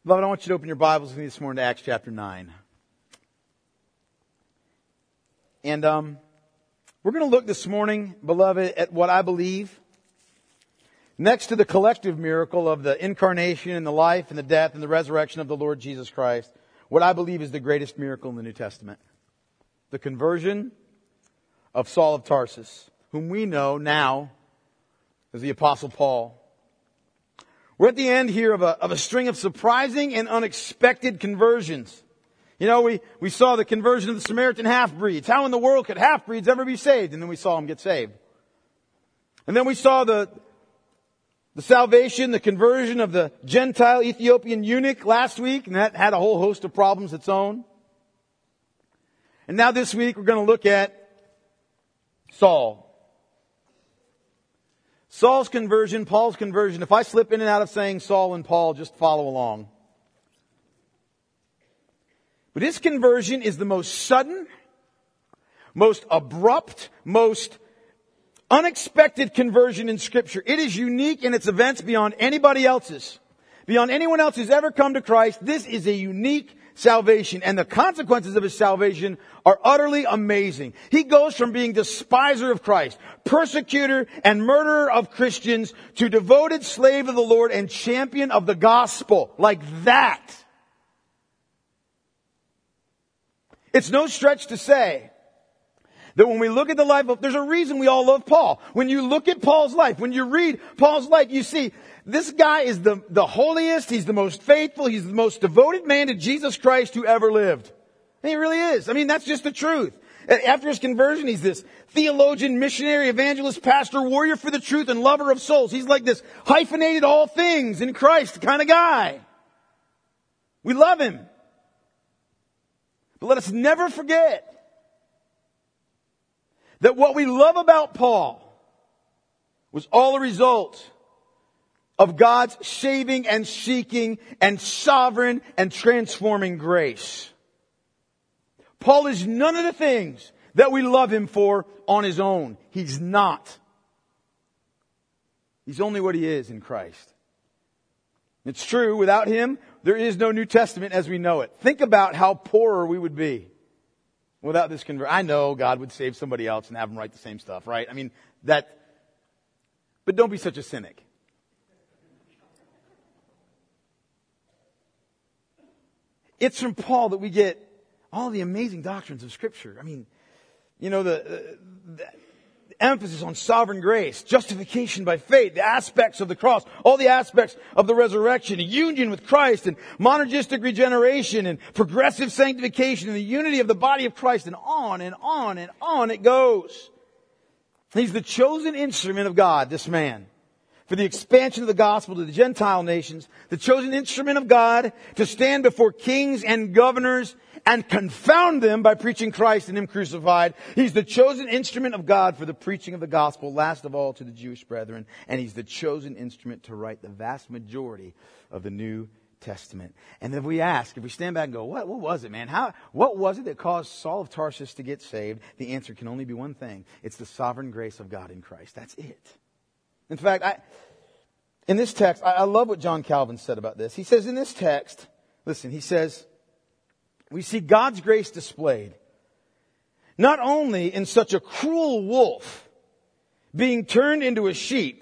Beloved, I want you to open your Bibles with me this morning to Acts chapter 9. And we're going to look this morning, beloved, at what I believe, next to the collective miracle of the incarnation and the life and the death and the resurrection of the Lord Jesus Christ, what I believe is the greatest miracle in the New Testament. The conversion of Saul of Tarsus, whom we know now as the Apostle Paul. We're at the end here of a string of surprising and unexpected conversions. You know, we saw the conversion of the Samaritan half-breeds. How in the world could half-breeds ever be saved? And then we saw them get saved. And then we saw the salvation, the conversion of the Gentile Ethiopian eunuch last week, and that had a whole host of problems of its own. And now this week we're going to look at Saul. Saul's conversion, Paul's conversion. If I slip in and out of saying Saul and Paul, just follow along. But his conversion is the most sudden, most abrupt, most unexpected conversion in Scripture. It is unique in its events beyond anybody else's. Beyond anyone else who's ever come to Christ, this is a unique salvation. And the consequences of his salvation are utterly amazing. He goes from being despiser of Christ, persecutor and murderer of Christians, to devoted slave of the Lord and champion of the gospel. Like that. It's no stretch to say that when we look at the life of, there's a reason we all love Paul. When you look at Paul's life, when you read Paul's life, you see this guy is the holiest, he's the most faithful, he's the most devoted man to Jesus Christ who ever lived. And he really is. I mean, that's just the truth. After his conversion, he's this theologian, missionary, evangelist, pastor, warrior for the truth, and lover of souls. He's like this hyphenated all things in Christ kind of guy. We love him. But let us never forget that what we love about Paul was all a result of God's saving and seeking and sovereign and transforming grace. Paul is none of the things that we love him for on his own. He's not. He's only what he is in Christ. It's true, without him, there is no New Testament as we know it. Think about how poorer we would be without this conversion. I know God would save somebody else and have them write the same stuff, right? I mean, but don't be such a cynic. It's from Paul that we get all the amazing doctrines of Scripture. I mean, you know, the emphasis on sovereign grace, justification by faith, the aspects of the cross, all the aspects of the resurrection, union with Christ, and monergistic regeneration, and progressive sanctification, and the unity of the body of Christ, and on and on and on it goes. He's the chosen instrument of God, this man, for the expansion of the gospel to the Gentile nations, the chosen instrument of God to stand before kings and governors and confound them by preaching Christ and Him crucified. He's the chosen instrument of God for the preaching of the gospel, last of all to the Jewish brethren. And He's the chosen instrument to write the vast majority of the New Testament. And if we stand back and go, what was it, man? What was it that caused Saul of Tarsus to get saved? The answer can only be one thing. It's the sovereign grace of God in Christ. That's it. In fact, in this text, I love what John Calvin said about this. He says in this text, listen, he says, we see God's grace displayed not only in such a cruel wolf being turned into a sheep,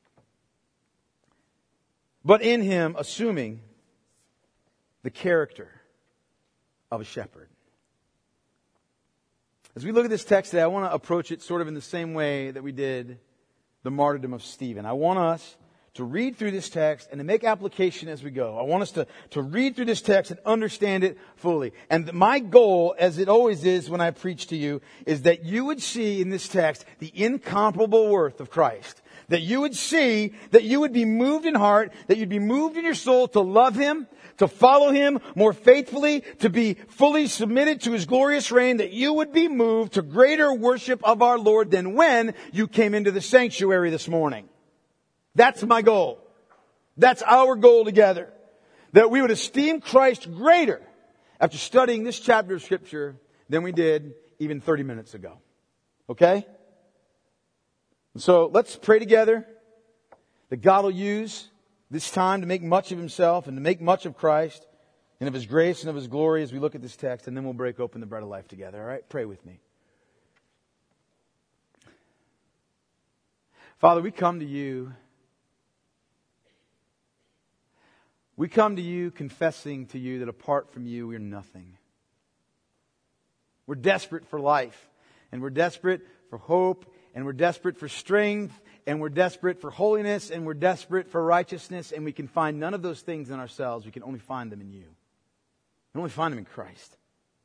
but in him assuming the character of a shepherd. As we look at this text today, I want to approach it sort of in the same way that we did the martyrdom of Stephen. I want us to read through this text and to make application as we go. I want us to read through this text and understand it fully. And my goal, as it always is when I preach to you, is that you would see in this text the incomparable worth of Christ. That you would see, that you would be moved in heart, that you'd be moved in your soul to love Him, to follow Him more faithfully, to be fully submitted to His glorious reign, that you would be moved to greater worship of our Lord than when you came into the sanctuary this morning. That's my goal. That's our goal together. That we would esteem Christ greater after studying this chapter of Scripture than we did even 30 minutes ago. Okay? So let's pray together that God will use this time to make much of himself and to make much of Christ and of his grace and of his glory as we look at this text, and then we'll break open the bread of life together. All right? Pray with me. Father, we come to you. We come to you confessing to you that apart from you, we are nothing. We're desperate for life, and we're desperate for hope, and we're desperate for strength, and we're desperate for holiness, and we're desperate for righteousness, and we can find none of those things in ourselves. We can only find them in you. We can only find them in Christ.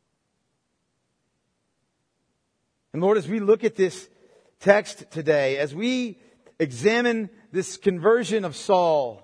And Lord, as we look at this text today, as we examine this conversion of Saul,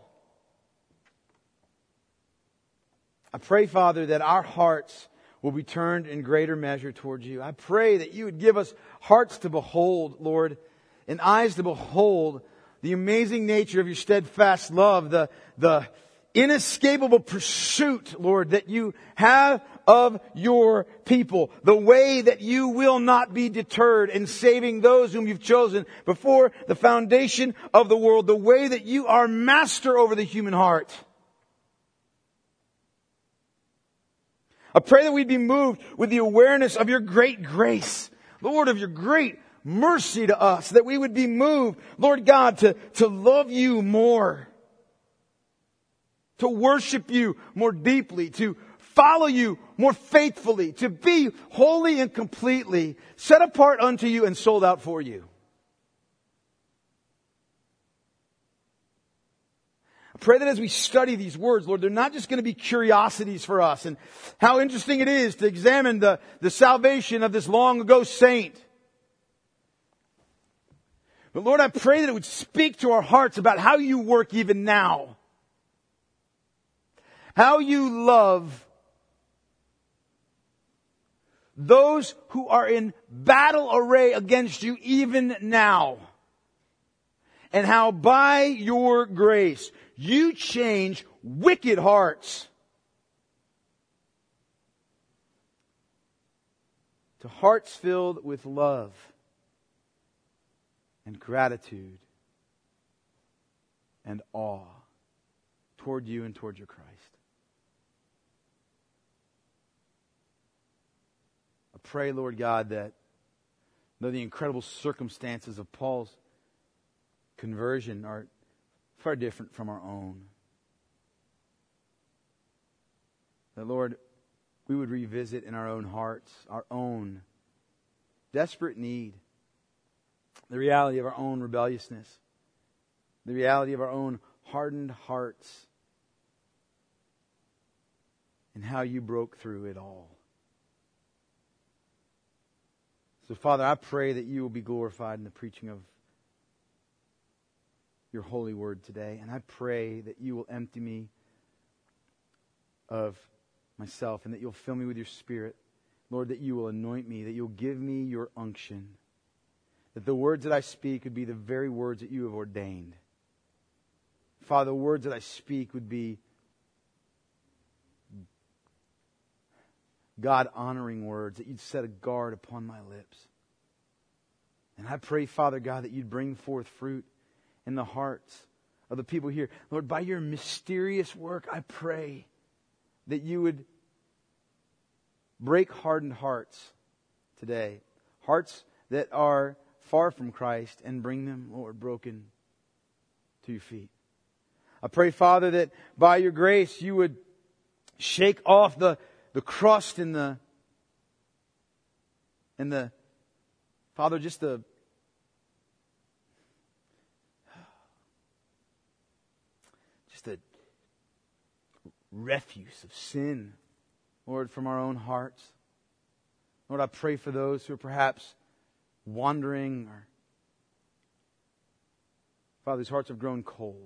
I pray, Father, that our hearts will be turned in greater measure towards you. I pray that you would give us hearts to behold, Lord, and eyes to behold the amazing nature of your steadfast love, the inescapable pursuit, Lord, that you have of your people, the way that you will not be deterred in saving those whom you've chosen before the foundation of the world, the way that you are master over the human heart. I pray that we'd be moved with the awareness of your great grace, Lord, of your great mercy to us, that we would be moved, Lord God, to love you more, to worship you more deeply, to follow you more faithfully, to be wholly and completely set apart unto you and sold out for you. I pray that as we study these words, Lord, they're not just going to be curiosities for us and how interesting it is to examine the salvation of this long ago saint. But Lord, I pray that it would speak to our hearts about how you work even now. How you love those who are in battle array against you even now. And how by your grace you change wicked hearts to hearts filled with love and gratitude and awe toward you and toward your Christ. I pray, Lord God, that though the incredible circumstances of Paul's conversion are far different from our own, that, Lord, we would revisit in our own hearts our own desperate need, the reality of our own rebelliousness, the reality of our own hardened hearts, and how you broke through it all. So, Father, I pray that you will be glorified in the preaching of your holy word today. And I pray that you will empty me of myself and that you'll fill me with your Spirit. Lord, that you will anoint me, that you'll give me your unction. That the words that I speak would be the very words that you have ordained. Father, the words that I speak would be God-honoring words, that you'd set a guard upon my lips. And I pray, Father God, that you'd bring forth fruit in the hearts of the people here. Lord, by your mysterious work, I pray that you would break hardened hearts today. Hearts that are far from Christ, and bring them, Lord, broken to your feet. I pray, Father, that by your grace you would shake off the crust and the Father, just the refuse of sin, Lord, from our own hearts. Lord, I pray for those who are perhaps wandering, or Father, whose hearts have grown cold.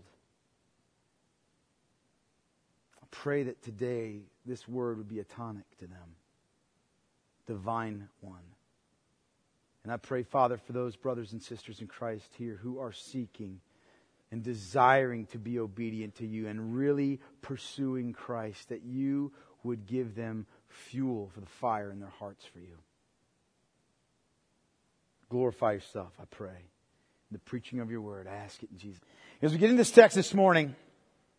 I pray that today this word would be a tonic to them, divine one. And I pray, Father, for those brothers and sisters in Christ here who are seeking and desiring to be obedient to you and really pursuing Christ, that you would give them fuel for the fire in their hearts for you. Glorify yourself, I pray. In the preaching of your word, I ask it in Jesus. As we get into this text this morning,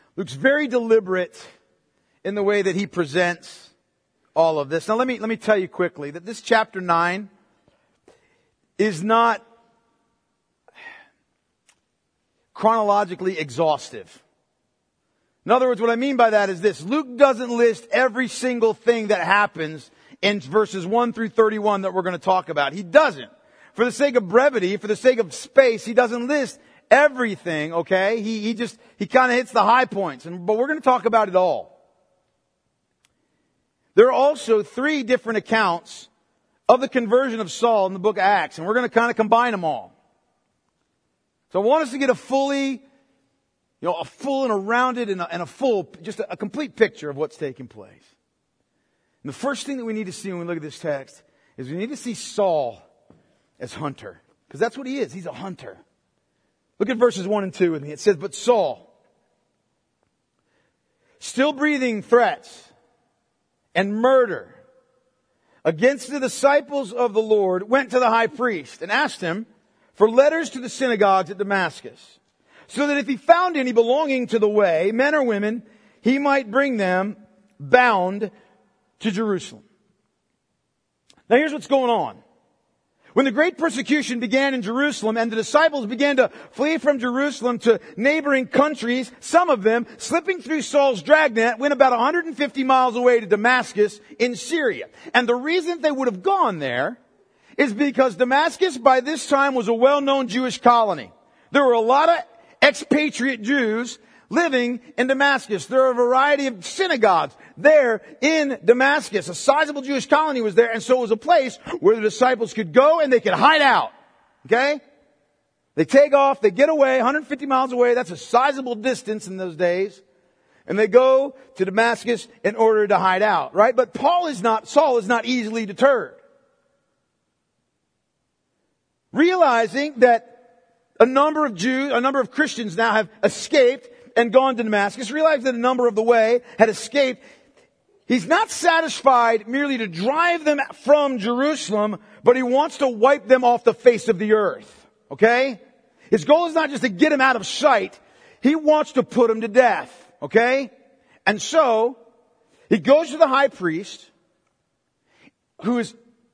Luke's very deliberate in the way that he presents all of this. Now let me tell you quickly that this chapter 9 is not chronologically exhaustive. In other words, what I mean by that is this. Luke doesn't list every single thing that happens in verses 1 through 31 that we're going to talk about. He doesn't. For the sake of brevity, for the sake of space, he doesn't list everything, okay? He kind of hits the high points. But we're going to talk about it all. There are also 3 different accounts of the conversion of Saul in the book of Acts, and we're going to kind of combine them all. So I want us to get a full and a rounded and a complete picture of what's taking place. And the first thing that we need to see when we look at this text is we need to see Saul as hunter. Because that's what he is. He's a hunter. Look at verses 1 and 2 with me. It says, "But Saul, still breathing threats and murder against the disciples of the Lord, went to the high priest and asked him for letters to the synagogues at Damascus, so that if he found any belonging to the way, men or women, he might bring them bound to Jerusalem." Now here's what's going on. When the great persecution began in Jerusalem and the disciples began to flee from Jerusalem to neighboring countries, some of them, slipping through Saul's dragnet, went about 150 miles away to Damascus in Syria. And the reason they would have gone there is because Damascus by this time was a well-known Jewish colony. There were a lot of expatriate Jews living in Damascus. There are a variety of synagogues there in Damascus. A sizable Jewish colony was there, and so it was a place where the disciples could go and they could hide out. Okay? They take off, they get away, 150 miles away. That's a sizable distance in those days. And they go to Damascus in order to hide out, right? But Saul is not easily deterred. Realizing that a number of Christians now have escaped and gone to Damascus, realized that a number of the way had escaped. He's not satisfied merely to drive them from Jerusalem, but he wants to wipe them off the face of the earth. Okay? His goal is not just to get them out of sight. He wants to put them to death. Okay? And so, he goes to the high priest, who is,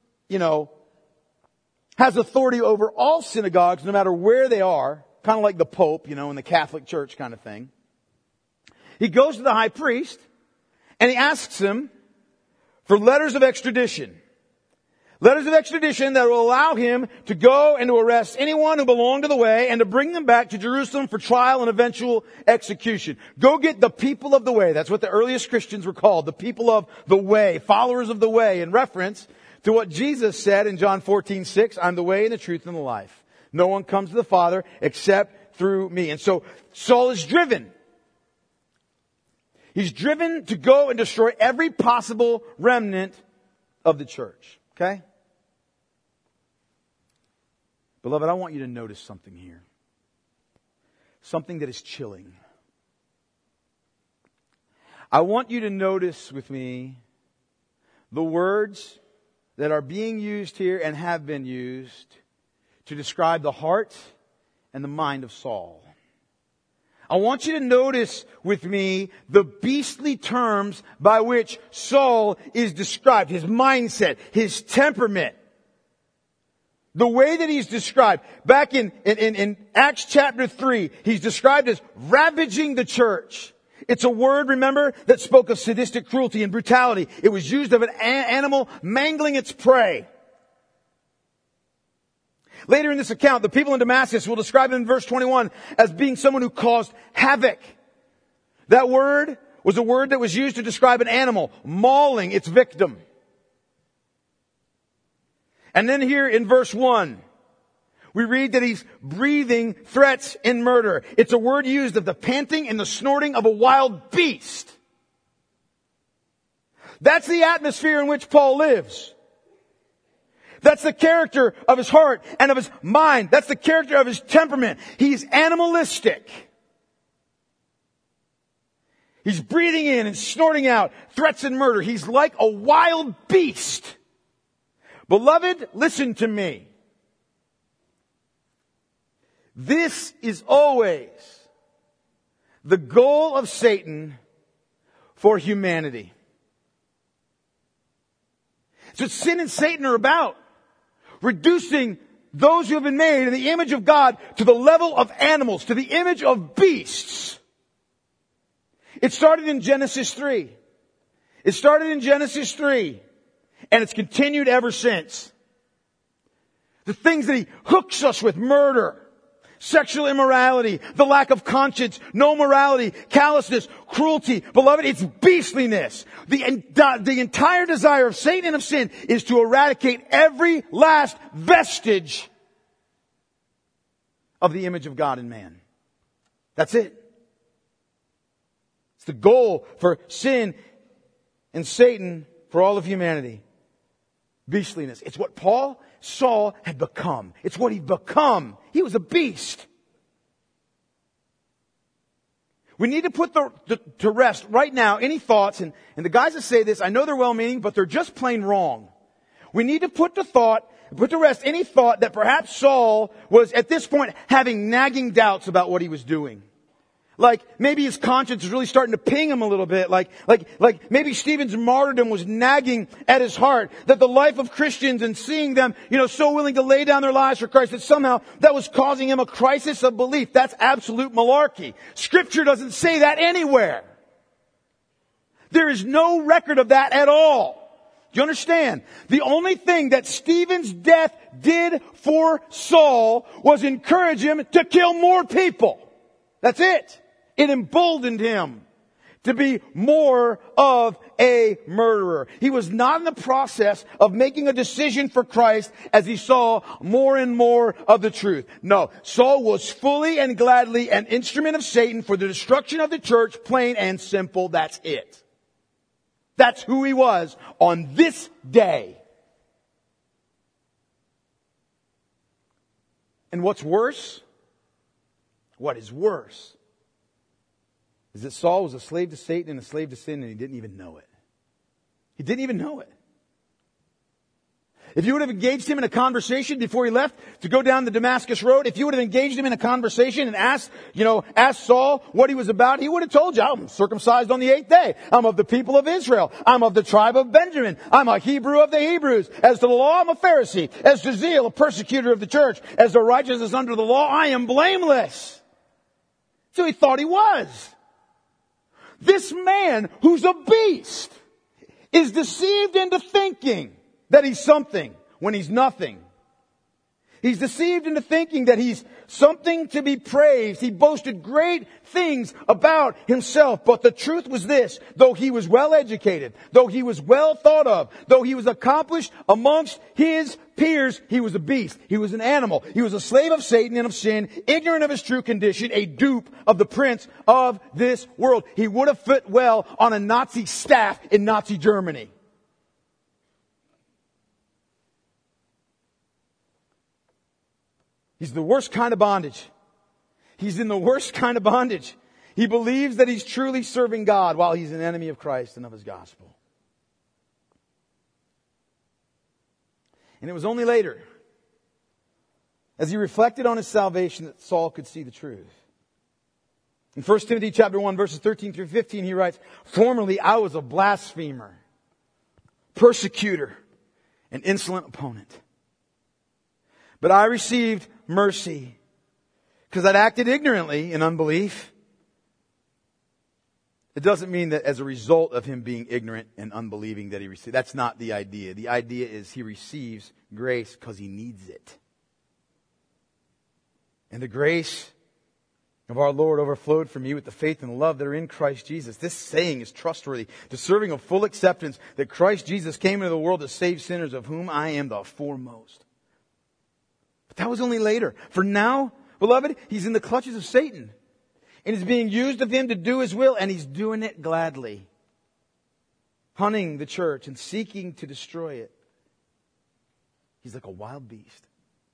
has authority over all synagogues, no matter where they are. Kind of like the Pope, in the Catholic Church kind of thing. He goes to the high priest and he asks him for letters of extradition. Letters of extradition that will allow him to go and to arrest anyone who belonged to the way and to bring them back to Jerusalem for trial and eventual execution. Go get the people of the way. That's what the earliest Christians were called. The people of the way. Followers of the way. In reference to what Jesus said in John 14:6, "I'm the way and the truth and the life. No one comes to the Father except through me." And so Saul is driven. He's driven to go and destroy every possible remnant of the church. Okay? Beloved, I want you to notice something here. Something that is chilling. I want you to notice with me the words that are being used here and have been used to describe the heart and the mind of Saul. I want you to notice with me the beastly terms by which Saul is described. His mindset, his temperament. The way that he's described. Back in Acts chapter 3, he's described as ravaging the church. It's a word, remember, that spoke of sadistic cruelty and brutality. It was used of an animal mangling its prey. Later in this account, the people in Damascus will describe him in verse 21 as being someone who caused havoc. That word was a word that was used to describe an animal mauling its victim. And then here in verse 1, we read that he's breathing threats and murder. It's a word used of the panting and the snorting of a wild beast. That's the atmosphere in which Paul lives. That's the character of his heart and of his mind. That's the character of his temperament. He's animalistic. He's breathing in and snorting out threats and murder. He's like a wild beast. Beloved, listen to me. This is always the goal of Satan for humanity. So what sin and Satan are about. Reducing those who have been made in the image of God to the level of animals, to the image of beasts. It started in Genesis 3. It started in Genesis 3. And it's continued ever since. The things that he hooks us with: murder, sexual immorality, the lack of conscience, no morality, callousness, cruelty. Beloved, it's beastliness. The entire desire of Satan and of sin is to eradicate every last vestige of the image of God in man. That's it. It's the goal for sin and Satan for all of humanity. Beastliness. It's what Saul had become. It's what he'd become. He was a beast. We need to put to rest right now any thoughts, and the guys that say this, I know they're well-meaning, but they're just plain wrong. We need to put to rest any thought that perhaps Saul was at this point having nagging doubts about what he was doing. Like maybe his conscience is really starting to ping him a little bit. Like maybe Stephen's martyrdom was nagging at his heart. That the life of Christians and seeing them, so willing to lay down their lives for Christ, that somehow that was causing him a crisis of belief. That's absolute malarkey. Scripture doesn't say that anywhere. There is no record of that at all. Do you understand? The only thing that Stephen's death did for Saul was encourage him to kill more people. That's it. It emboldened him to be more of a murderer. He was not in the process of making a decision for Christ as he saw more and more of the truth. No, Saul was fully and gladly an instrument of Satan for the destruction of the church, plain and simple. That's it. That's who he was on this day. And what's worse? What is worse is that Saul was a slave to Satan and a slave to sin, and he didn't even know it. He didn't even know it. If you would have engaged him in a conversation before he left to go down the Damascus road, if you would have engaged him in a conversation and asked Saul what he was about, he would have told you, I'm circumcised on the 8th day. I'm of the people of Israel. I'm of the tribe of Benjamin. I'm a Hebrew of the Hebrews. As to the law, I'm a Pharisee. As to zeal, a persecutor of the church. As to righteousness under the law, I am blameless. So he thought he was. This man, who's a beast, is deceived into thinking that he's something when he's nothing. He's deceived into thinking that he's something to be praised. He boasted great things about himself. But the truth was this: though he was well educated, though he was well thought of, though he was accomplished amongst his peers, he was a beast. He was an animal. He was a slave of Satan and of sin, ignorant of his true condition, a dupe of the prince of this world. He would have fit well on a Nazi staff in Nazi Germany. He's the worst kind of bondage. He's in the worst kind of bondage. He believes that he's truly serving God while he's an enemy of Christ and of his gospel. And it was only later, as he reflected on his salvation, that Saul could see the truth. In 1 Timothy chapter 1, verses 13 through 15, he writes, "Formerly I was a blasphemer, persecutor, and insolent opponent. But I received mercy because I'd acted ignorantly in unbelief." It doesn't mean that as a result of him being ignorant and unbelieving that he received. That's not the idea. The idea is he receives grace because he needs it. And the grace of our Lord overflowed from you with the faith and the love that are in Christ Jesus. This saying is trustworthy, deserving of full acceptance, that Christ Jesus came into the world to save sinners, of whom I am the foremost. But that was only later. For now, beloved, he's in the clutches of Satan. And he's being used of him to do his will, and he's doing it gladly. Hunting the church and seeking to destroy it. He's like a wild beast.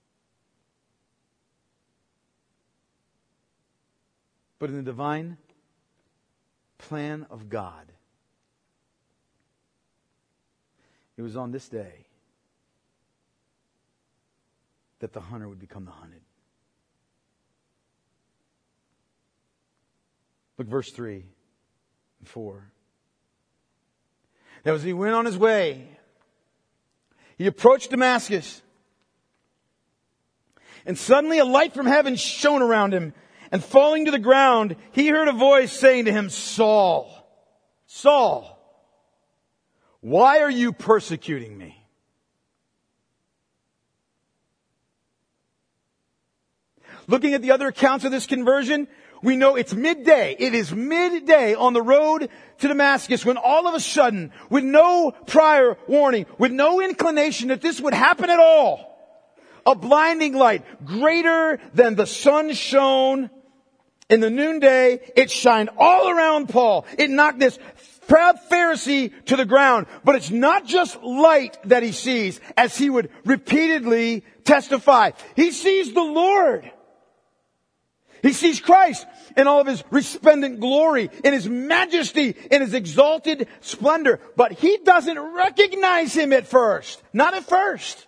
But in the divine plan of God, it was on this day that the hunter would become the hunted. Look, verse 3 and 4. Now as he went on his way, he approached Damascus. And suddenly a light from heaven shone around him. And falling to the ground, he heard a voice saying to him, Saul, Saul, why are you persecuting me? Looking at the other accounts of this conversion, we know it's midday. It is midday on the road to Damascus when all of a sudden, with no prior warning, with no inclination that this would happen at all, a blinding light greater than the sun shone in the noonday. It shined all around Paul. It knocked this proud Pharisee to the ground. But it's not just light that he sees, as he would repeatedly testify. He sees the Lord. He sees Christ in all of His resplendent glory, in His majesty, in His exalted splendor. But he doesn't recognize Him at first. Not at first.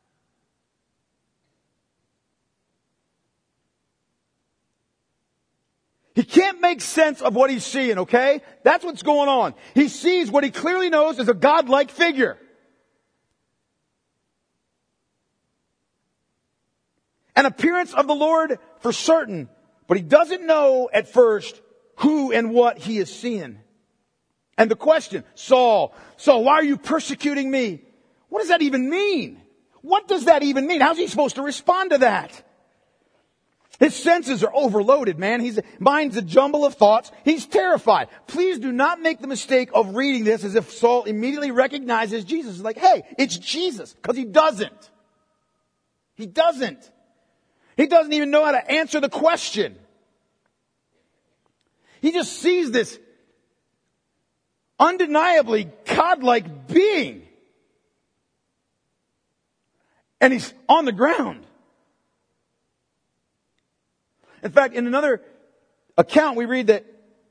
He can't make sense of what he's seeing, okay? That's what's going on. He sees what he clearly knows is a godlike figure. An appearance of the Lord for certain, but he doesn't know at first who and what he is seeing. And the question, Saul, why are you persecuting me? What does that even mean? What does that even mean? How's he supposed to respond to that? His senses are overloaded, man. His mind's a jumble of thoughts. He's terrified. Please do not make the mistake of reading this as if Saul immediately recognizes Jesus. He's like, hey, it's Jesus. Because he doesn't. He doesn't. He doesn't even know how to answer the question. He just sees this undeniably godlike being. And he's on the ground. In fact, in another account, we read that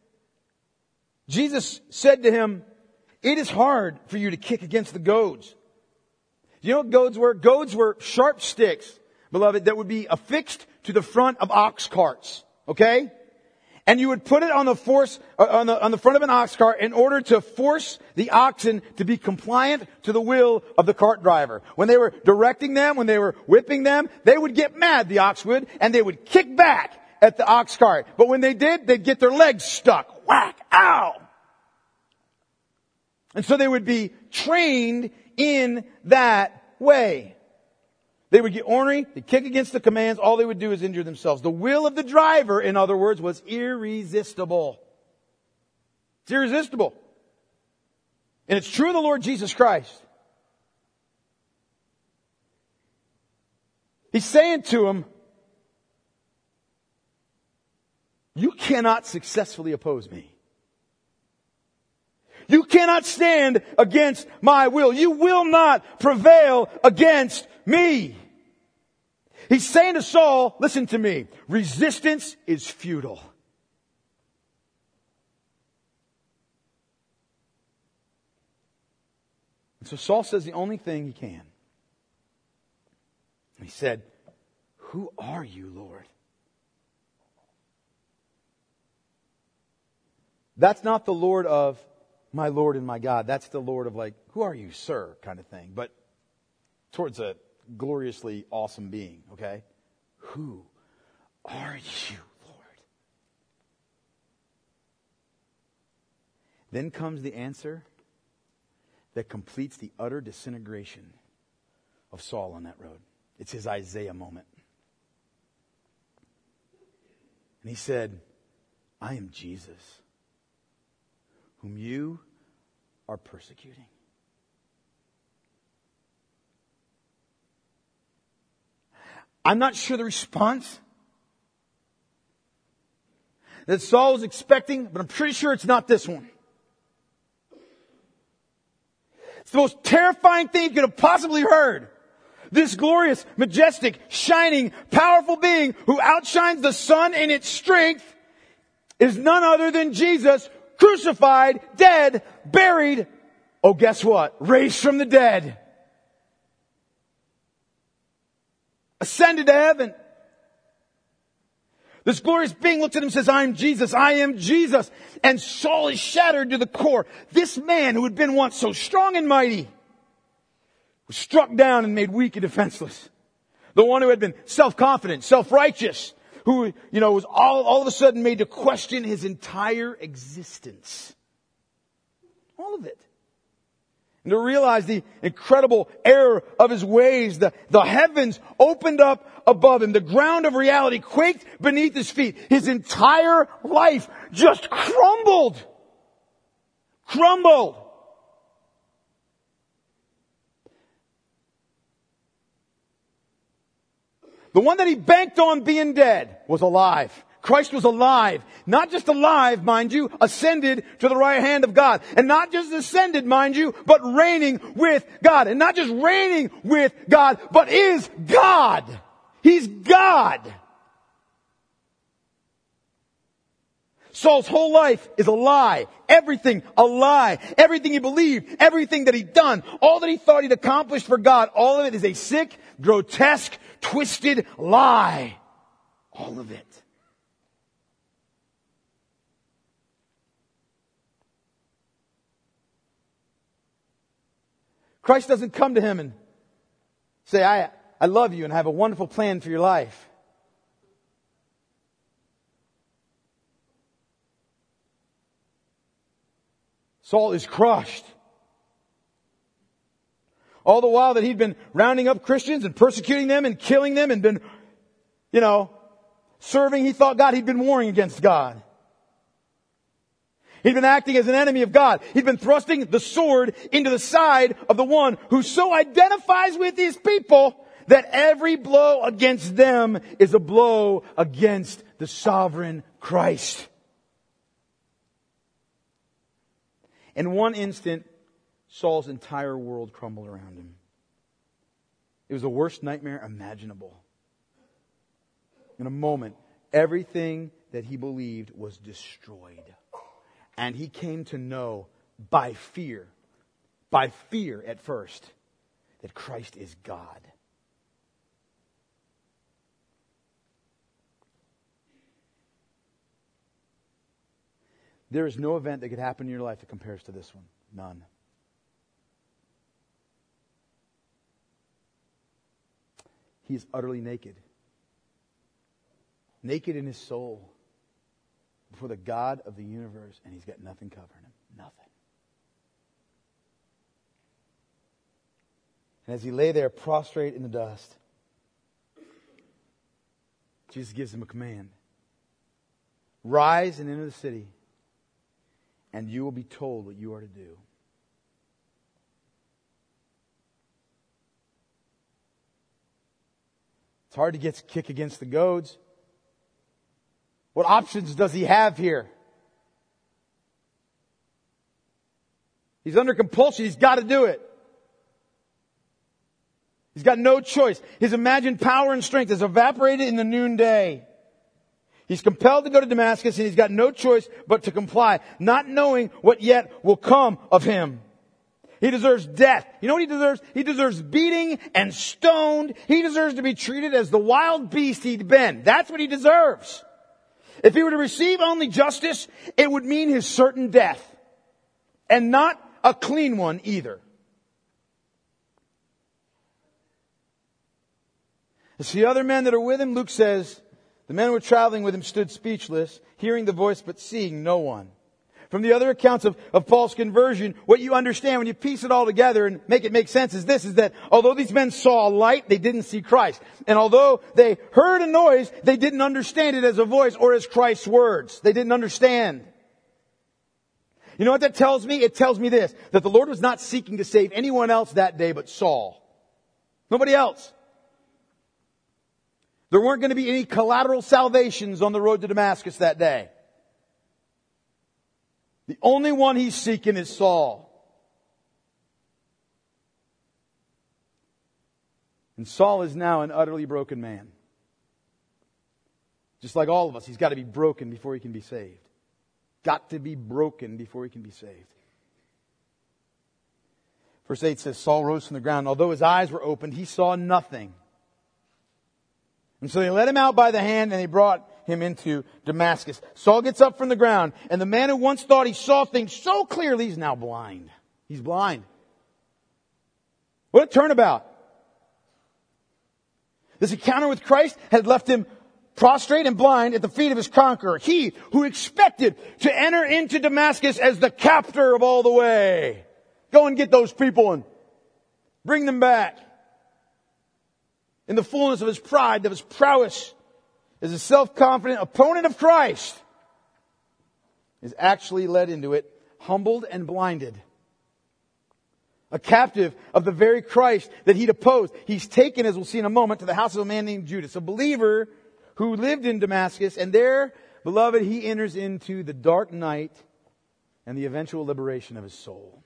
Jesus said to him, it is hard for you to kick against the goads. You know what goads were? Goads were sharp sticks, beloved, that would be affixed to the front of ox carts. Okay? And you would put it on the front of an ox cart in order to force the oxen to be compliant to the will of the cart driver. When they were directing them, when they were whipping them, they would get mad, the ox would, and they would kick back at the ox cart. But when they did, they'd get their legs stuck. Whack! Ow! And so they would be trained in that way. They would get ornery, they'd kick against the commands, all they would do is injure themselves. The will of the driver, in other words, was irresistible. It's irresistible. And it's true of the Lord Jesus Christ. He's saying to him, you cannot successfully oppose me. You cannot stand against my will. You will not prevail against me. He's saying to Saul, listen to me, resistance is futile. And so Saul says the only thing he can. He said, who are you, Lord? That's not the Lord of my Lord and my God. That's the Lord of like, who are you, sir, kind of thing. But towards a gloriously awesome being, okay? Who are you, Lord? Then comes the answer that completes the utter disintegration of Saul on that road. It's his Isaiah moment. And he said, I am Jesus, whom you are persecuting. I'm not sure the response that Saul was expecting, but I'm pretty sure it's not this one. It's the most terrifying thing you could have possibly heard. This glorious, majestic, shining, powerful being who outshines the sun in its strength is none other than Jesus, crucified, dead, buried. Oh, guess what? Raised from the dead. Ascended to heaven. This glorious being looks at him and says, I am Jesus, I am Jesus. And Saul is shattered to the core. This man who had been once so strong and mighty was struck down and made weak and defenseless. The one who had been self-confident, self-righteous, who, was all of a sudden made to question his entire existence. All of it. And to realize the incredible error of his ways, the heavens opened up above him. The ground of reality quaked beneath his feet. His entire life just crumbled. Crumbled. The one that he banked on being dead was alive. Christ was alive. Not just alive, mind you, ascended to the right hand of God. And not just ascended, mind you, but reigning with God. And not just reigning with God, but is God. He's God. Saul's whole life is a lie. Everything a lie. Everything he believed, everything that he'd done, all that he thought he'd accomplished for God, all of it is a sick, grotesque, twisted lie. All of it. Christ doesn't come to him and say, I love you and have a wonderful plan for your life. Saul is crushed. All the while that he'd been rounding up Christians and persecuting them and killing them and been, serving, he thought he'd been warring against God. He'd been acting as an enemy of God. He'd been thrusting the sword into the side of the one who so identifies with his people that every blow against them is a blow against the sovereign Christ. In one instant, Saul's entire world crumbled around him. It was the worst nightmare imaginable. In a moment, everything that he believed was destroyed. And he came to know by fear at first, that Christ is God. There is no event that could happen in your life that compares to this one. None. He is utterly naked. Naked in his soul. Before the God of the universe, and he's got nothing covering him. Nothing. And as he lay there prostrate in the dust, Jesus gives him a command. Rise and enter the city, and you will be told what you are to do. It's hard to kick against the goads. What options does he have here? He's under compulsion. He's got to do it. He's got no choice. His imagined power and strength has evaporated in the noonday. He's compelled to go to Damascus, and he's got no choice but to comply, not knowing what yet will come of him. He deserves death. You know what he deserves? He deserves beating and stoned. He deserves to be treated as the wild beast he'd been. That's what he deserves. If he were to receive only justice, it would mean his certain death. And not a clean one either. As the other men that are with him, Luke says, the men who were traveling with him stood speechless, hearing the voice but seeing no one. From the other accounts of Paul's conversion, what you understand when you piece it all together and make it make sense is this, is that although these men saw a light, they didn't see Christ. And although they heard a noise, they didn't understand it as a voice or as Christ's words. They didn't understand. You know what that tells me? It tells me this, that the Lord was not seeking to save anyone else that day but Saul. Nobody else. There weren't going to be any collateral salvations on the road to Damascus that day. The only one he's seeking is Saul. And Saul is now an utterly broken man. Just like all of us, he's got to be broken before he can be saved. Got to be broken before he can be saved. Verse 8 says, Saul rose from the ground. Although his eyes were opened, he saw nothing. And so they led him out by the hand, and they brought him into Damascus. Saul gets up from the ground, and the man who once thought he saw things so clearly is now blind. He's blind. What a turnabout. This encounter with Christ had left him prostrate and blind at the feet of his conqueror. He who expected to enter into Damascus as the captor of all the way. Go and get those people and bring them back. In the fullness of his pride, of his prowess, as a self-confident opponent of Christ, is actually led into it, humbled and blinded. A captive of the very Christ that he'd opposed. He's taken, as we'll see in a moment, to the house of a man named Judas, a believer who lived in Damascus, and there, beloved, he enters into the dark night and the eventual liberation of his soul.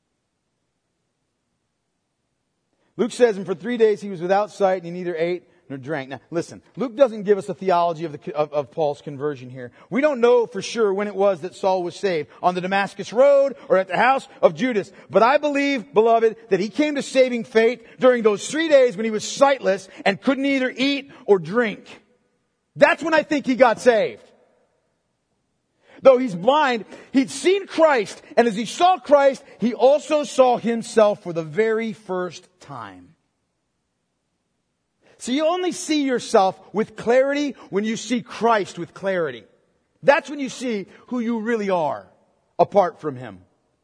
Luke says, and for 3 days he was without sight, and he neither ate nor drank. Now, listen, Luke doesn't give us a theology of Paul's conversion here. We don't know for sure when it was that Saul was saved, on the Damascus road or at the house of Judas. But I believe, beloved, that he came to saving faith during those 3 days when he was sightless and could neither eat or drink. That's when I think he got saved. Though he's blind, he'd seen Christ, and as he saw Christ, he also saw himself for the very first time. So you only see yourself with clarity when you see Christ with clarity. That's when you see who you really are, apart from Him.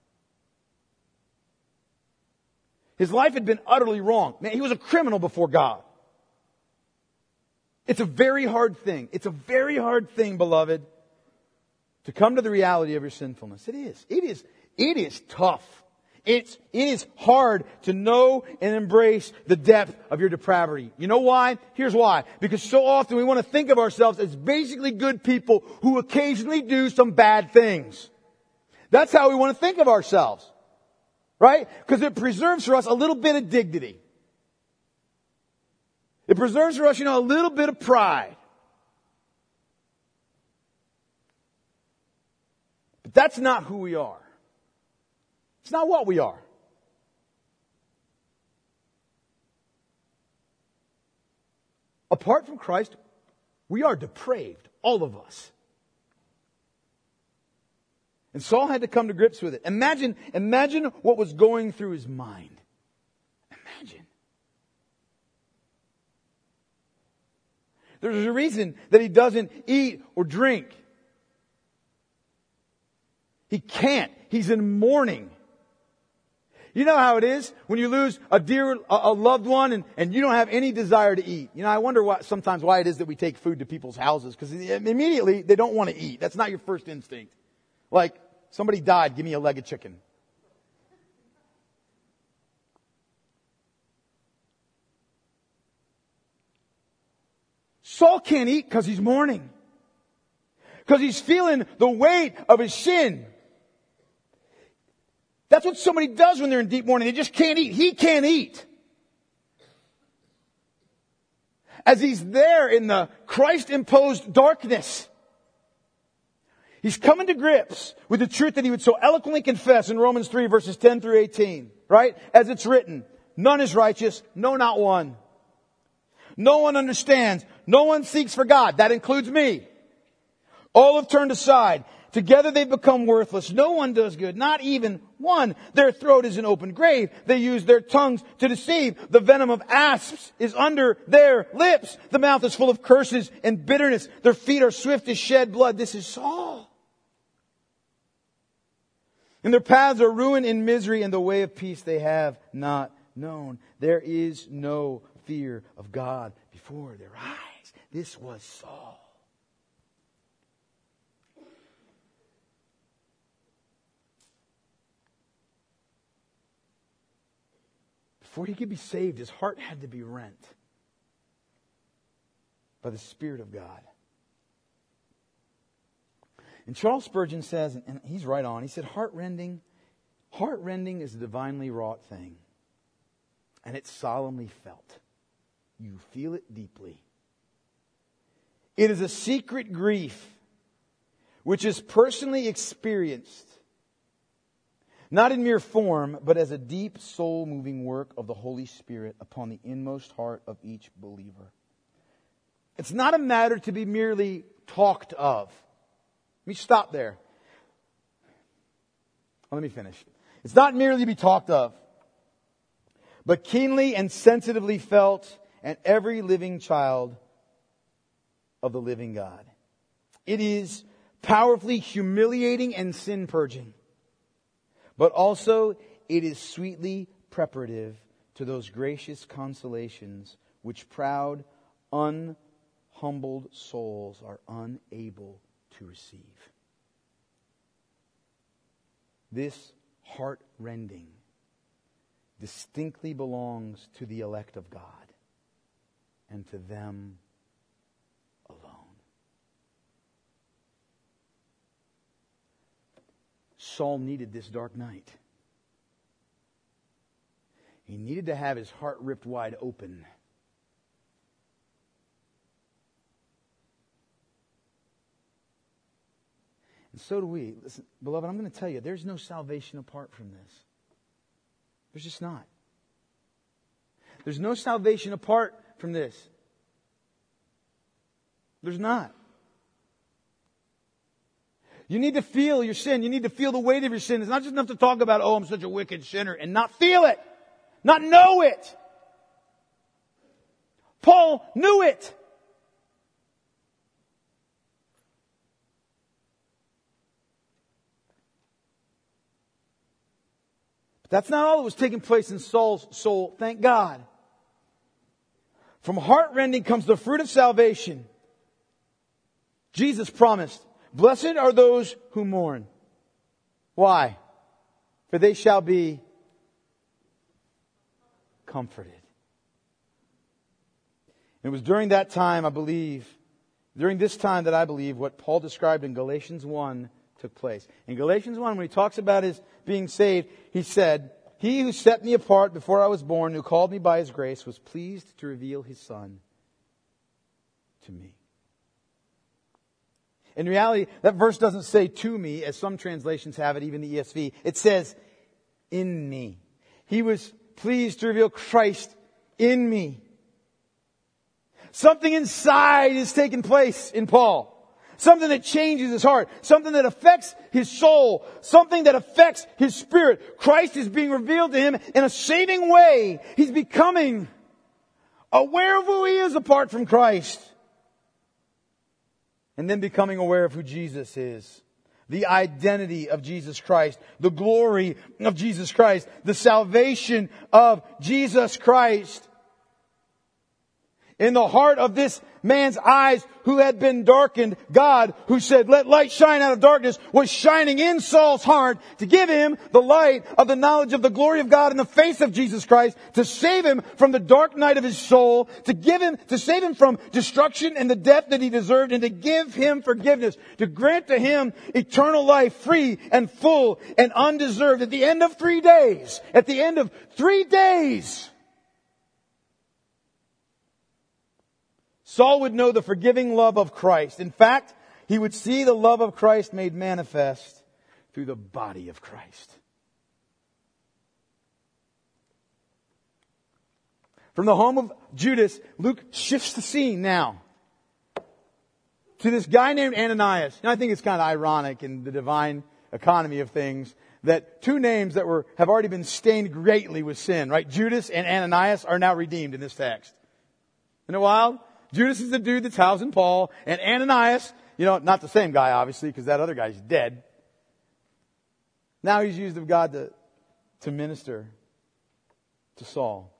His life had been utterly wrong. Man, he was a criminal before God. It's a very hard thing. It's a very hard thing, beloved, to come to the reality of your sinfulness. It is. It is tough. It is hard to know and embrace the depth of your depravity. You know why? Here's why. Because so often we want to think of ourselves as basically good people who occasionally do some bad things. That's how we want to think of ourselves. Right? Because it preserves for us a little bit of dignity. It preserves for us, a little bit of pride. But that's not who we are. It's not what we are. Apart from Christ, we are depraved, all of us. And Saul had to come to grips with it. Imagine what was going through his mind. Imagine. There's a reason that he doesn't eat or drink. He can't. He's in mourning. You know how it is when you lose a loved one and you don't have any desire to eat. I wonder sometimes why it is that we take food to people's houses, because immediately they don't want to eat. That's not your first instinct. Like, somebody died, give me a leg of chicken. Saul can't eat because he's mourning. Because he's feeling the weight of his sin. That's what somebody does when they're in deep mourning. They just can't eat. He can't eat. As he's there in the Christ-imposed darkness, he's coming to grips with the truth that he would so eloquently confess in Romans 3 verses 10 through 18. Right? As it's written, none is righteous, no, not one. No one understands. No one seeks for God. That includes me. All have turned aside. Together they've become worthless. No one does good, not even one. Their throat is an open grave. They use their tongues to deceive. The venom of asps is under their lips. The mouth is full of curses and bitterness. Their feet are swift to shed blood. This is Saul. And their paths are ruin and misery, and the way of peace they have not known. There is no fear of God before their eyes. This was Saul. Before he could be saved, his heart had to be rent by the Spirit of God. And Charles Spurgeon says, and he's right on, he said, heart-rending is a divinely wrought thing. And it's solemnly felt. You feel it deeply. It is a secret grief which is personally experienced, not in mere form, but as a deep soul-moving work of the Holy Spirit upon the inmost heart of each believer. It's not a matter to be merely talked of. Let me stop there. Let me finish. It's not merely to be talked of, but keenly and sensitively felt in every living child of the living God. It is powerfully humiliating and sin purging, but also it is sweetly preparative to those gracious consolations which proud, unhumbled souls are unable to receive. This heart-rending distinctly belongs to the elect of God and to them alone. Saul needed this dark night. He needed to have his heart ripped wide open. And so do we. Listen, beloved, I'm going to tell you, there's no salvation apart from this. There's just not. There's no salvation apart from this. There's not. You need to feel your sin. You need to feel the weight of your sin. It's not just enough to talk about, oh, I'm such a wicked sinner, and not feel it. Not know it. Paul knew it. But that's not all that was taking place in Saul's soul, thank God. From heart-rending comes the fruit of salvation. Jesus promised, blessed are those who mourn. Why? For they shall be comforted. It was during that time, during this time that I believe what Paul described in Galatians 1 took place. In Galatians 1, when he talks about his being saved, he said, He who set me apart before I was born, who called me by His grace, was pleased to reveal His Son to me. In reality, that verse doesn't say to me, as some translations have it, even the ESV. It says, in me. He was pleased to reveal Christ in me. Something inside is taking place in Paul. Something that changes his heart. Something that affects his soul. Something that affects his spirit. Christ is being revealed to him in a saving way. He's becoming aware of who he is apart from Christ. And then becoming aware of who Jesus is. The identity of Jesus Christ. The glory of Jesus Christ. The salvation of Jesus Christ. In the heart of this man's eyes who had been darkened, God, who said, let light shine out of darkness, was shining in Saul's heart to give him the light of the knowledge of the glory of God in the face of Jesus Christ, to save him from the dark night of his soul, to save him from destruction and the death that he deserved, and to give him forgiveness, to grant to him eternal life, free and full and undeserved. At the end of 3 days, Saul would know the forgiving love of Christ. In fact, he would see the love of Christ made manifest through the body of Christ. From the home of Judas, Luke shifts the scene now to this guy named Ananias. And I think it's kind of ironic in the divine economy of things that two names that have already been stained greatly with sin, right? Judas and Ananias are now redeemed in this text. Isn't it wild? Judas is the dude that's housing Paul, and Ananias, not the same guy, obviously, because that other guy's dead. Now he's used of God to minister to Saul.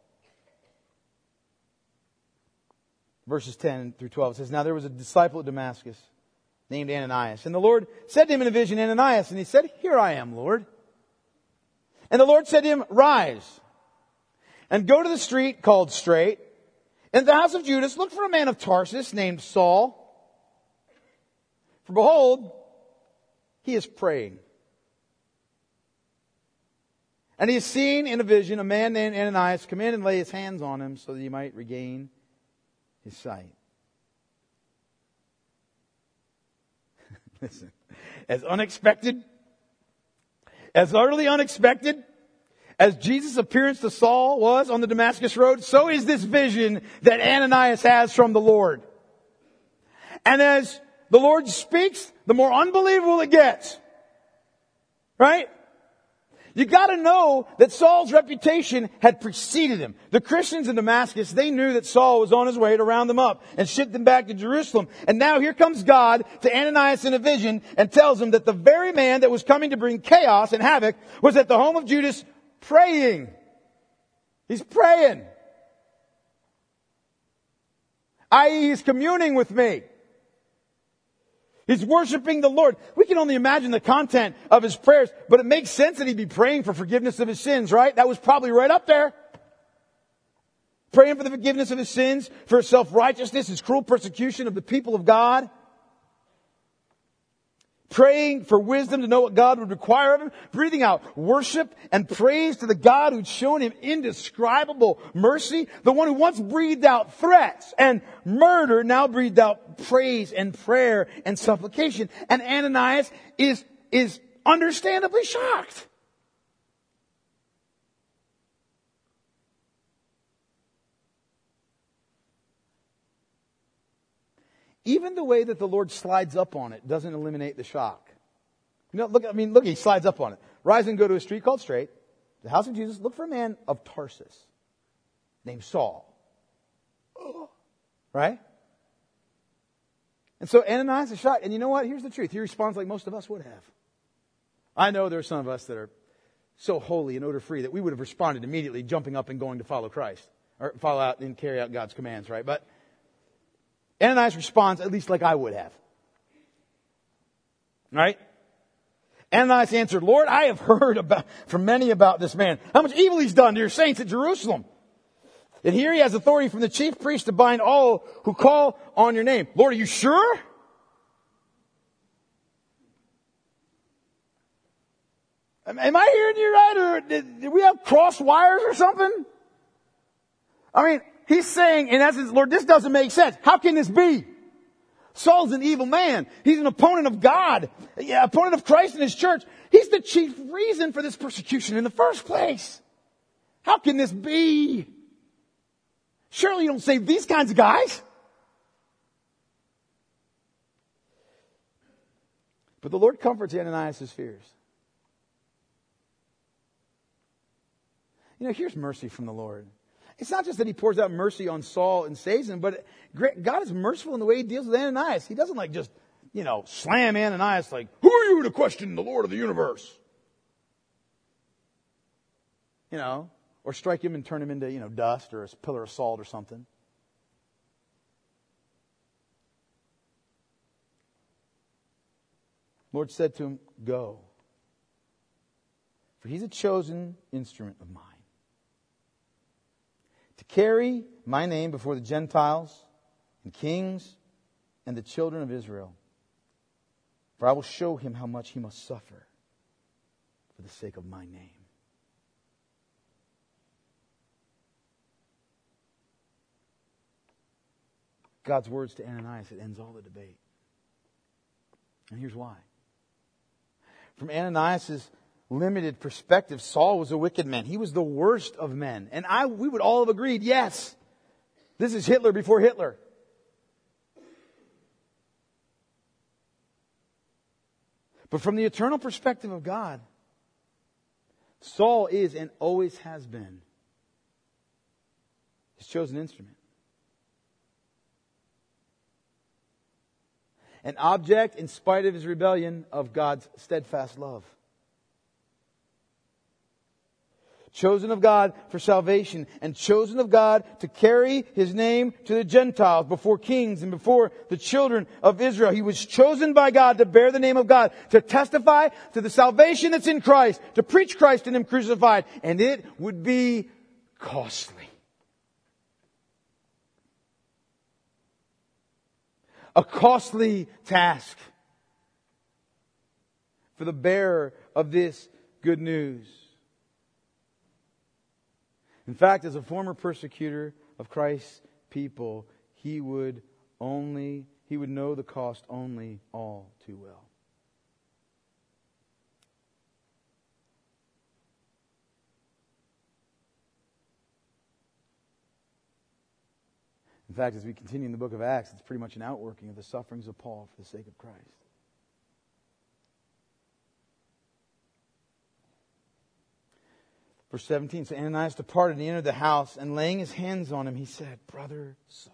Verses 10 through 12 says, Now there was a disciple at Damascus named Ananias. And the Lord said to him in a vision, Ananias. And he said, Here I am, Lord. And the Lord said to him, Rise and go to the street called Straight. In the house of Judas, look for a man of Tarsus named Saul. For behold, he is praying. And he has seen in a vision a man named Ananias come in and lay his hands on him so that he might regain his sight. Listen, as utterly unexpected as Jesus' appearance to Saul was on the Damascus road, so is this vision that Ananias has from the Lord. And as the Lord speaks, the more unbelievable it gets. Right? You gotta know that Saul's reputation had preceded him. The Christians in Damascus, they knew that Saul was on his way to round them up and ship them back to Jerusalem. And now here comes God to Ananias in a vision and tells him that the very man that was coming to bring chaos and havoc was at the home of Judas praying. He's praying. I.e., he's communing with me. He's worshiping the Lord. We can only imagine the content of his prayers, but it makes sense that he'd be praying for forgiveness of his sins, right? That was probably right up there. Praying for the forgiveness of his sins, for his self-righteousness, his cruel persecution of the people of God. Praying for wisdom to know what God would require of him. Breathing out worship and praise to the God who'd shown him indescribable mercy. The one who once breathed out threats and murder now breathed out praise and prayer and supplication. And Ananias is understandably shocked. Even the way that the Lord slides up on it doesn't eliminate the shock. You know, look, he slides up on it. Rise and go to a street called Straight, the house of Jesus. Look for a man of Tarsus named Saul. Right? And so Ananias is shocked. And you know what? Here's the truth. He responds like most of us would have. I know there are some of us that are so holy and odor-free that we would have responded immediately, jumping up and going to follow Christ. Or follow out and carry out God's commands, right? But Ananias responds at least like I would have. Right? Ananias answered, Lord, I have heard from many about this man, how much evil he's done to your saints at Jerusalem. And here he has authority from the chief priest to bind all who call on your name. Lord, are you sure? Am I hearing you right? Or did we have cross wires or something? I mean, he's saying, in essence, Lord, this doesn't make sense. How can this be? Saul's an evil man. He's an opponent of God, opponent of Christ and his church. He's the chief reason for this persecution in the first place. How can this be? Surely you don't save these kinds of guys. But the Lord comforts Ananias' fears. You know, here's mercy from the Lord. It's not just that he pours out mercy on Saul and saves him, but God is merciful in the way he deals with Ananias. He doesn't just, slam Ananias like, who are you to question the Lord of the universe? Or strike him and turn him into, dust or a pillar of salt or something. Lord said to him, go. For he's a chosen instrument of mine, to carry my name before the Gentiles and kings and the children of Israel. For I will show him how much he must suffer for the sake of my name. God's words to Ananias, it ends all the debate. And here's why. From Ananias' limited perspective, Saul was a wicked man. He was the worst of men. And we would all have agreed, yes, this is Hitler before Hitler. But from the eternal perspective of God, Saul is and always has been his chosen instrument. An object, in spite of his rebellion, of God's steadfast love. Chosen of God for salvation, and chosen of God to carry his name to the Gentiles before kings and before the children of Israel. He was chosen by God to bear the name of God, to testify to the salvation that's in Christ, to preach Christ and him crucified. And it would be costly. A costly task for the bearer of this good news. In fact, as a former persecutor of Christ's people, he would know the cost only all too well. In fact, as we continue in the book of Acts, it's pretty much an outworking of the sufferings of Paul for the sake of Christ. Verse 17, so Ananias departed and he entered the house, and laying his hands on him, he said, Brother Saul,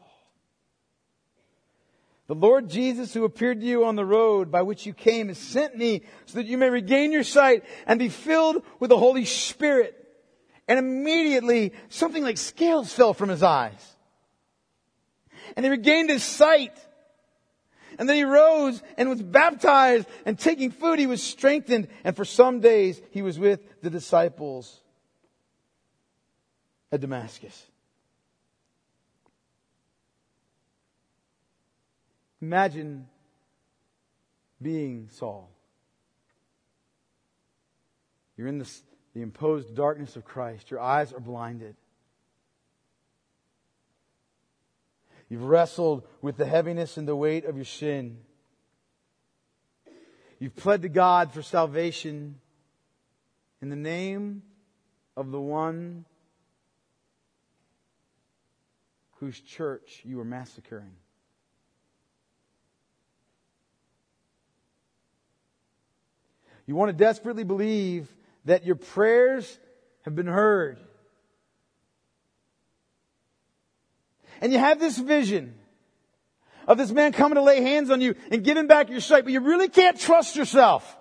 the Lord Jesus, who appeared to you on the road by which you came, has sent me so that you may regain your sight and be filled with the Holy Spirit. And immediately something like scales fell from his eyes. And he regained his sight. And then he rose and was baptized, and taking food he was strengthened. And for some days he was with the disciples at Damascus. Imagine being Saul. You're in the imposed darkness of Christ. Your eyes are blinded. You've wrestled with the heaviness and the weight of your sin. You've pled to God for salvation in the name of the one whose church you were massacring. You want to desperately believe that your prayers have been heard. And you have this vision of this man coming to lay hands on you and giving back your sight, but you really can't trust yourself.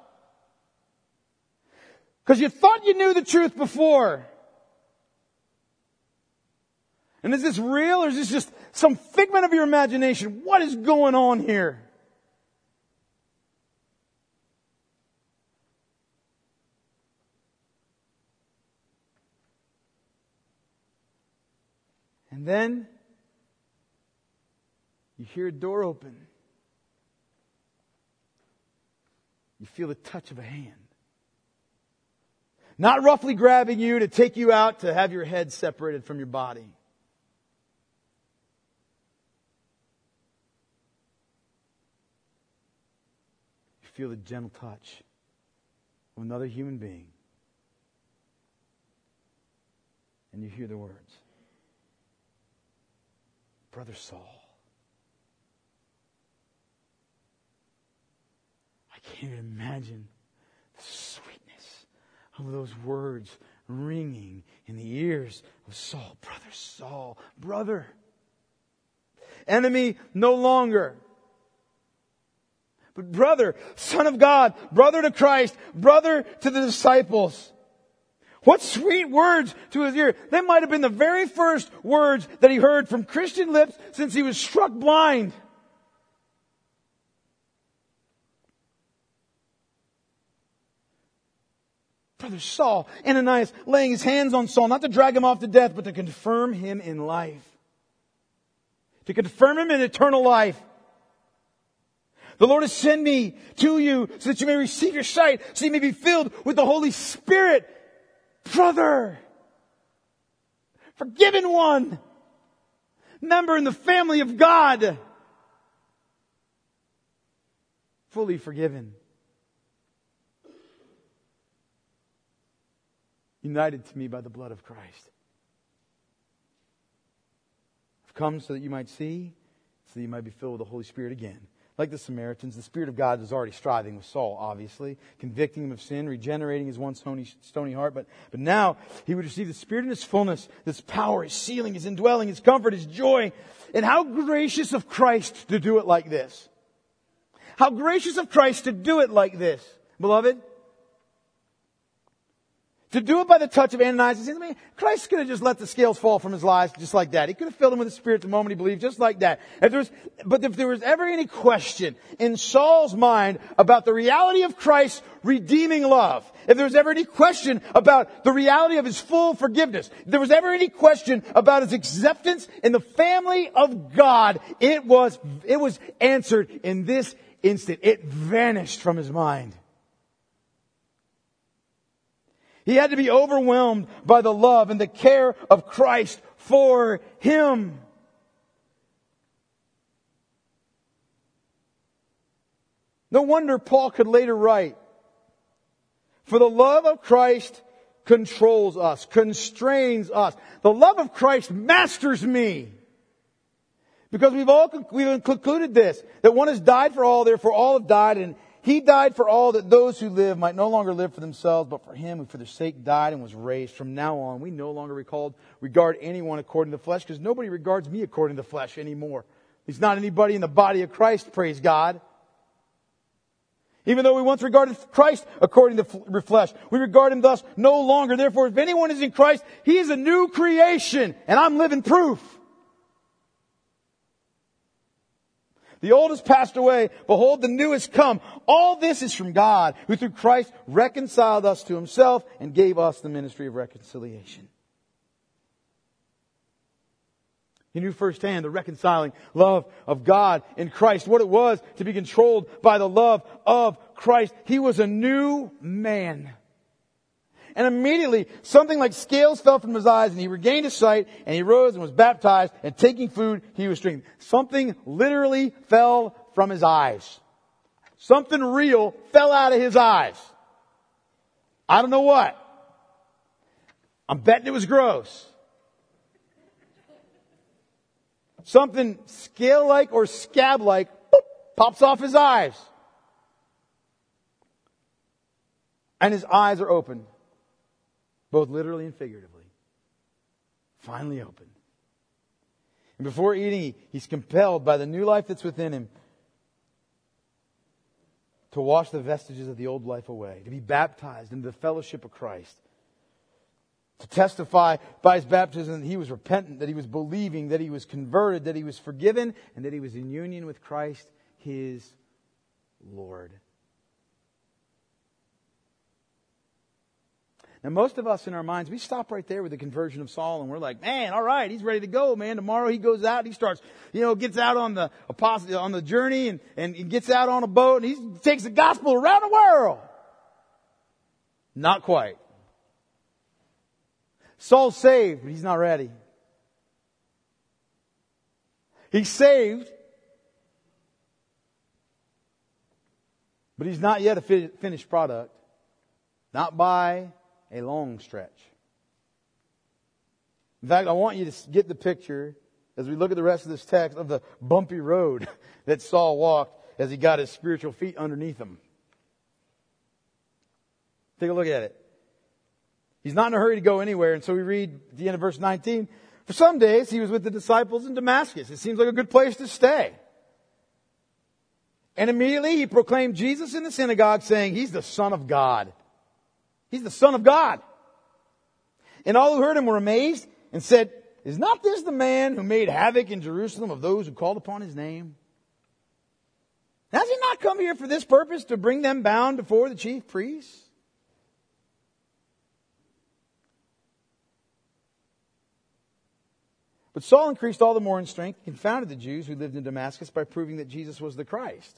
Because you thought you knew the truth before. And is this real, or is this just some figment of your imagination? What is going on here? And then you hear a door open. You feel the touch of a hand. Not roughly grabbing you to take you out to have your head separated from your body. You feel the gentle touch of another human being. And you hear the words, Brother Saul. I can't even imagine the sweetness of those words ringing in the ears of Saul. Brother Saul, brother. Enemy no longer, but brother, Son of God, brother to Christ, brother to the disciples. What sweet words to his ear. They might have been the very first words that he heard from Christian lips since he was struck blind. Brother Saul, Ananias laying his hands on Saul, not to drag him off to death, but to confirm him in life. To confirm him in eternal life. The Lord has sent me to you so that you may receive your sight, so you may be filled with the Holy Spirit. Brother, forgiven one, member in the family of God, fully forgiven, united to me by the blood of Christ. I've come so that you might see, so that you might be filled with the Holy Spirit again. Like the Samaritans, the Spirit of God was already striving with Saul, obviously, convicting him of sin, regenerating his once stony heart. But now he would receive the Spirit in His fullness, this power, His sealing, His indwelling, His comfort, His joy. And how gracious of Christ to do it like this. How gracious of Christ to do it like this, beloved. To do it by the touch of Ananias. I mean, Christ could have just let the scales fall from his eyes just like that. He could have filled him with the Spirit the moment he believed, just like that. But if there was ever any question in Saul's mind about the reality of Christ's redeeming love, if there was ever any question about the reality of His full forgiveness, if there was ever any question about His acceptance in the family of God, it was answered in this instant. It vanished from his mind. He had to be overwhelmed by the love and the care of Christ for him. No wonder Paul could later write, for the love of Christ controls us, constrains us. The love of Christ masters me. Because we've concluded this, that one has died for all, therefore all have died, and He died for all, that those who live might no longer live for themselves, but for Him who for their sake died and was raised. From now on, we no longer regard anyone according to the flesh, because nobody regards me according to the flesh anymore. There's not anybody in the body of Christ, praise God. Even though we once regarded Christ according to the flesh, we regard Him thus no longer. Therefore, if anyone is in Christ, he is a new creation, and I'm living proof. The old has passed away. Behold, the new has come. All this is from God, who through Christ reconciled us to Himself and gave us the ministry of reconciliation. He knew firsthand the reconciling love of God in Christ, what it was to be controlled by the love of Christ. He was a new man. And immediately, something like scales fell from His eyes, and He regained His sight, and He rose and was baptized, and taking food, He was strengthened. Something literally fell from His eyes. Something real fell out of His eyes. I don't know what. I'm betting it was gross. Something scale-like or scab-like pops off His eyes. And His eyes are open. Both literally and figuratively. Finally open. And before eating, He's compelled by the new life that's within Him to wash the vestiges of the old life away. To be baptized into the fellowship of Christ. To testify by His baptism that He was repentant, that He was believing, that He was converted, that He was forgiven, and that He was in union with Christ, His Lord. Now, most of us in our minds, we stop right there with the conversion of Saul, and we're like, man, all right, he's ready to go, man. Tomorrow he goes out, he starts, gets out on the journey and he gets out on a boat, and he takes the gospel around the world. Not quite. Saul's saved, but he's not ready. He's saved, but he's not yet a finished product. Not by a long stretch. In fact, I want you to get the picture, as we look at the rest of this text, of the bumpy road that Saul walked as he got his spiritual feet underneath him. Take a look at it. He's not in a hurry to go anywhere, and so we read at the end of verse 19, for some days he was with the disciples in Damascus. It seems like a good place to stay. And immediately he proclaimed Jesus in the synagogue, saying, He's the Son of God. He's the Son of God. And all who heard Him were amazed and said, Is not this the man who made havoc in Jerusalem of those who called upon His name? Has He not come here for this purpose, to bring them bound before the chief priests? But Saul increased all the more in strength, and confounded the Jews who lived in Damascus by proving that Jesus was the Christ.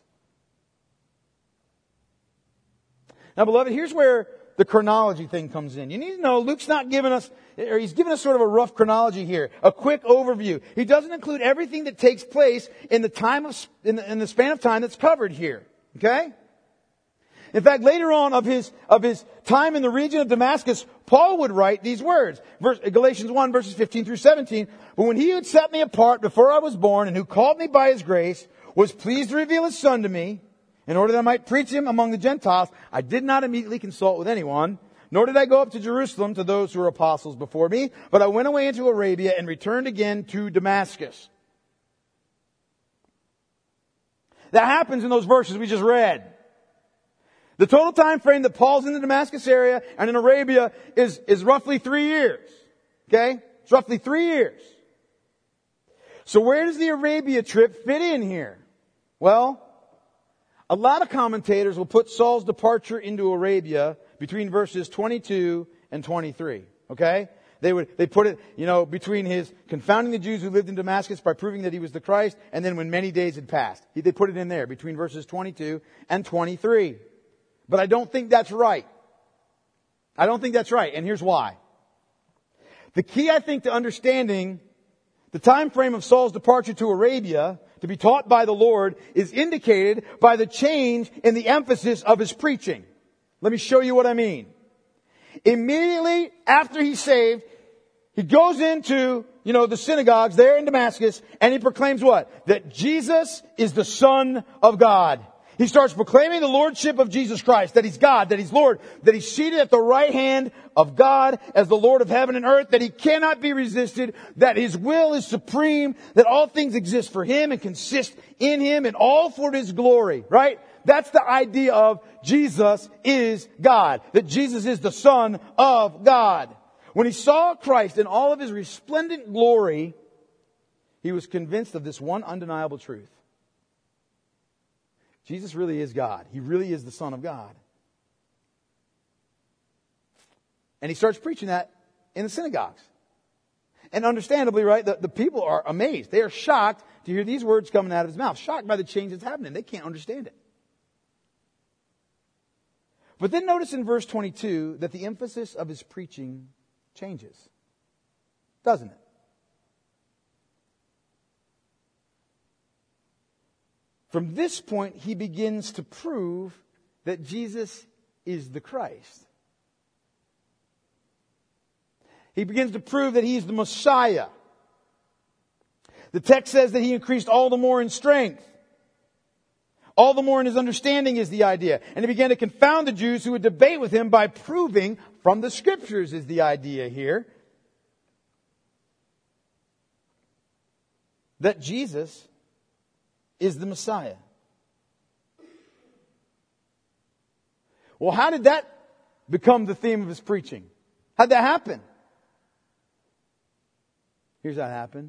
Now, beloved, here's where the chronology thing comes in. You need to know Luke's not giving us, or he's giving us sort of a rough chronology here, a quick overview. He doesn't include everything that takes place in the the span of time that's covered here. Okay? In fact, later on of his time in the region of Damascus, Paul would write these words. Galatians 1 verses 15 through 17. But when He who had set me apart before I was born, and who called me by His grace, was pleased to reveal His Son to me, in order that I might preach Him among the Gentiles, I did not immediately consult with anyone, nor did I go up to Jerusalem to those who were apostles before me, but I went away into Arabia and returned again to Damascus. That happens in those verses we just read. The total time frame that Paul's in the Damascus area and in Arabia is roughly 3 years. Okay? It's roughly 3 years. So where does the Arabia trip fit in here? Well, a lot of commentators will put Saul's departure into Arabia between verses 22 and 23. Okay? They put it, between his confounding the Jews who lived in Damascus by proving that he was the Christ, and then when many days had passed. They put it in there between verses 22 and 23. But I don't think that's right. I don't think that's right, and here's why. The key, I think, to understanding the time frame of Saul's departure to Arabia to be taught by the Lord is indicated by the change in the emphasis of his preaching. Let me show you what I mean. Immediately after he's saved, He goes into, the synagogues there in Damascus, and he proclaims what? That Jesus is the Son of God. He starts proclaiming the lordship of Jesus Christ, that He's God, that He's Lord, that He's seated at the right hand of God as the Lord of heaven and earth, that He cannot be resisted, that His will is supreme, that all things exist for Him and consist in Him and all for His glory, right? That's the idea of Jesus is God, that Jesus is the Son of God. When he saw Christ in all of His resplendent glory, he was convinced of this one undeniable truth. Jesus really is God. He really is the Son of God. And he starts preaching that in the synagogues. And understandably, right, the people are amazed. They are shocked to hear these words coming out of his mouth. Shocked by the change that's happening. They can't understand it. But then notice in verse 22 that the emphasis of his preaching changes. Doesn't it? From this point, he begins to prove that Jesus is the Christ. He begins to prove that He's the Messiah. The text says that He increased all the more in strength. All the more in His understanding is the idea. And He began to confound the Jews who would debate with Him by proving from the Scriptures is the idea here. That Jesus is the Messiah. Well, how did that become the theme of his preaching? How'd that happen? Here's how it happened.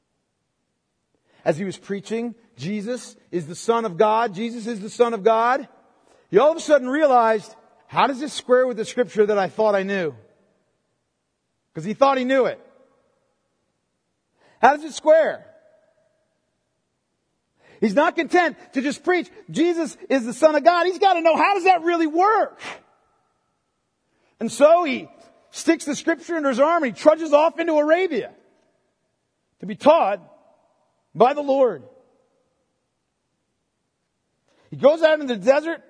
As he was preaching, Jesus is the Son of God. Jesus is the Son of God. He all of a sudden realized, how does this square with the Scripture that I thought I knew? Because he thought he knew it. How does it square? He's not content to just preach Jesus is the Son of God. He's got to know, how does that really work? And so he sticks the Scripture under his arm and he trudges off into Arabia to be taught by the Lord. He goes out into the desert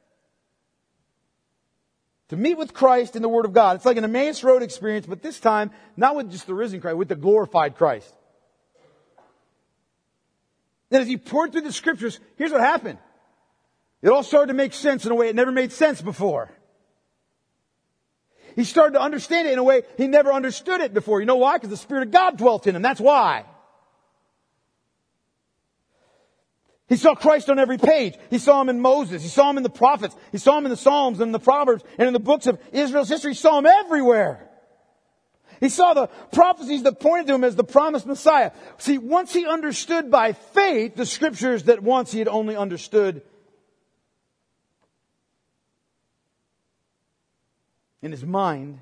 to meet with Christ in the Word of God. It's like an Emmaus Road experience, but this time not with just the risen Christ, with the glorified Christ. And as he poured through the Scriptures, here's what happened. It all started to make sense in a way it never made sense before. He started to understand it in a way he never understood it before. You know why? Because the Spirit of God dwelt in him. That's why. He saw Christ on every page. He saw Him in Moses. He saw Him in the prophets. He saw Him in the Psalms and the Proverbs and in the books of Israel's history. He saw Him everywhere. He saw the prophecies that pointed to Him as the promised Messiah. See, once he understood by faith the Scriptures that once he had only understood in his mind,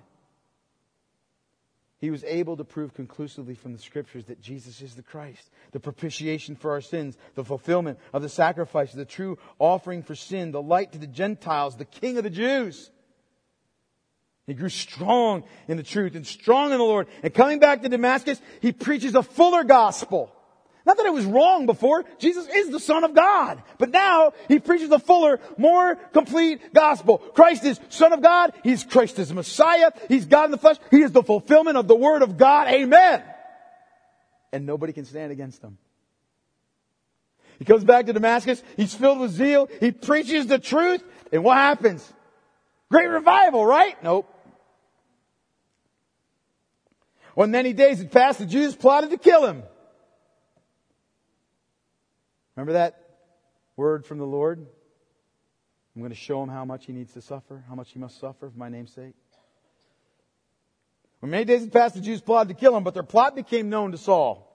he was able to prove conclusively from the Scriptures that Jesus is the Christ, the propitiation for our sins, the fulfillment of the sacrifice, the true offering for sin, the light to the Gentiles, the King of the Jews. He grew strong in the truth and strong in the Lord. And coming back to Damascus, he preaches a fuller gospel. Not that it was wrong before. Jesus is the Son of God. But now he preaches a fuller, more complete gospel. Christ is Son of God. Christ is Messiah. He's God in the flesh. He is the fulfillment of the Word of God. Amen. And nobody can stand against him. He comes back to Damascus. He's filled with zeal. He preaches the truth. And what happens? Great revival, right? Nope. When many days had passed, the Jews plotted to kill him. Remember that word from the Lord? I'm going to show him how much he needs to suffer, how much he must suffer for my name's sake. When many days had passed, the Jews plotted to kill him, but their plot became known to Saul.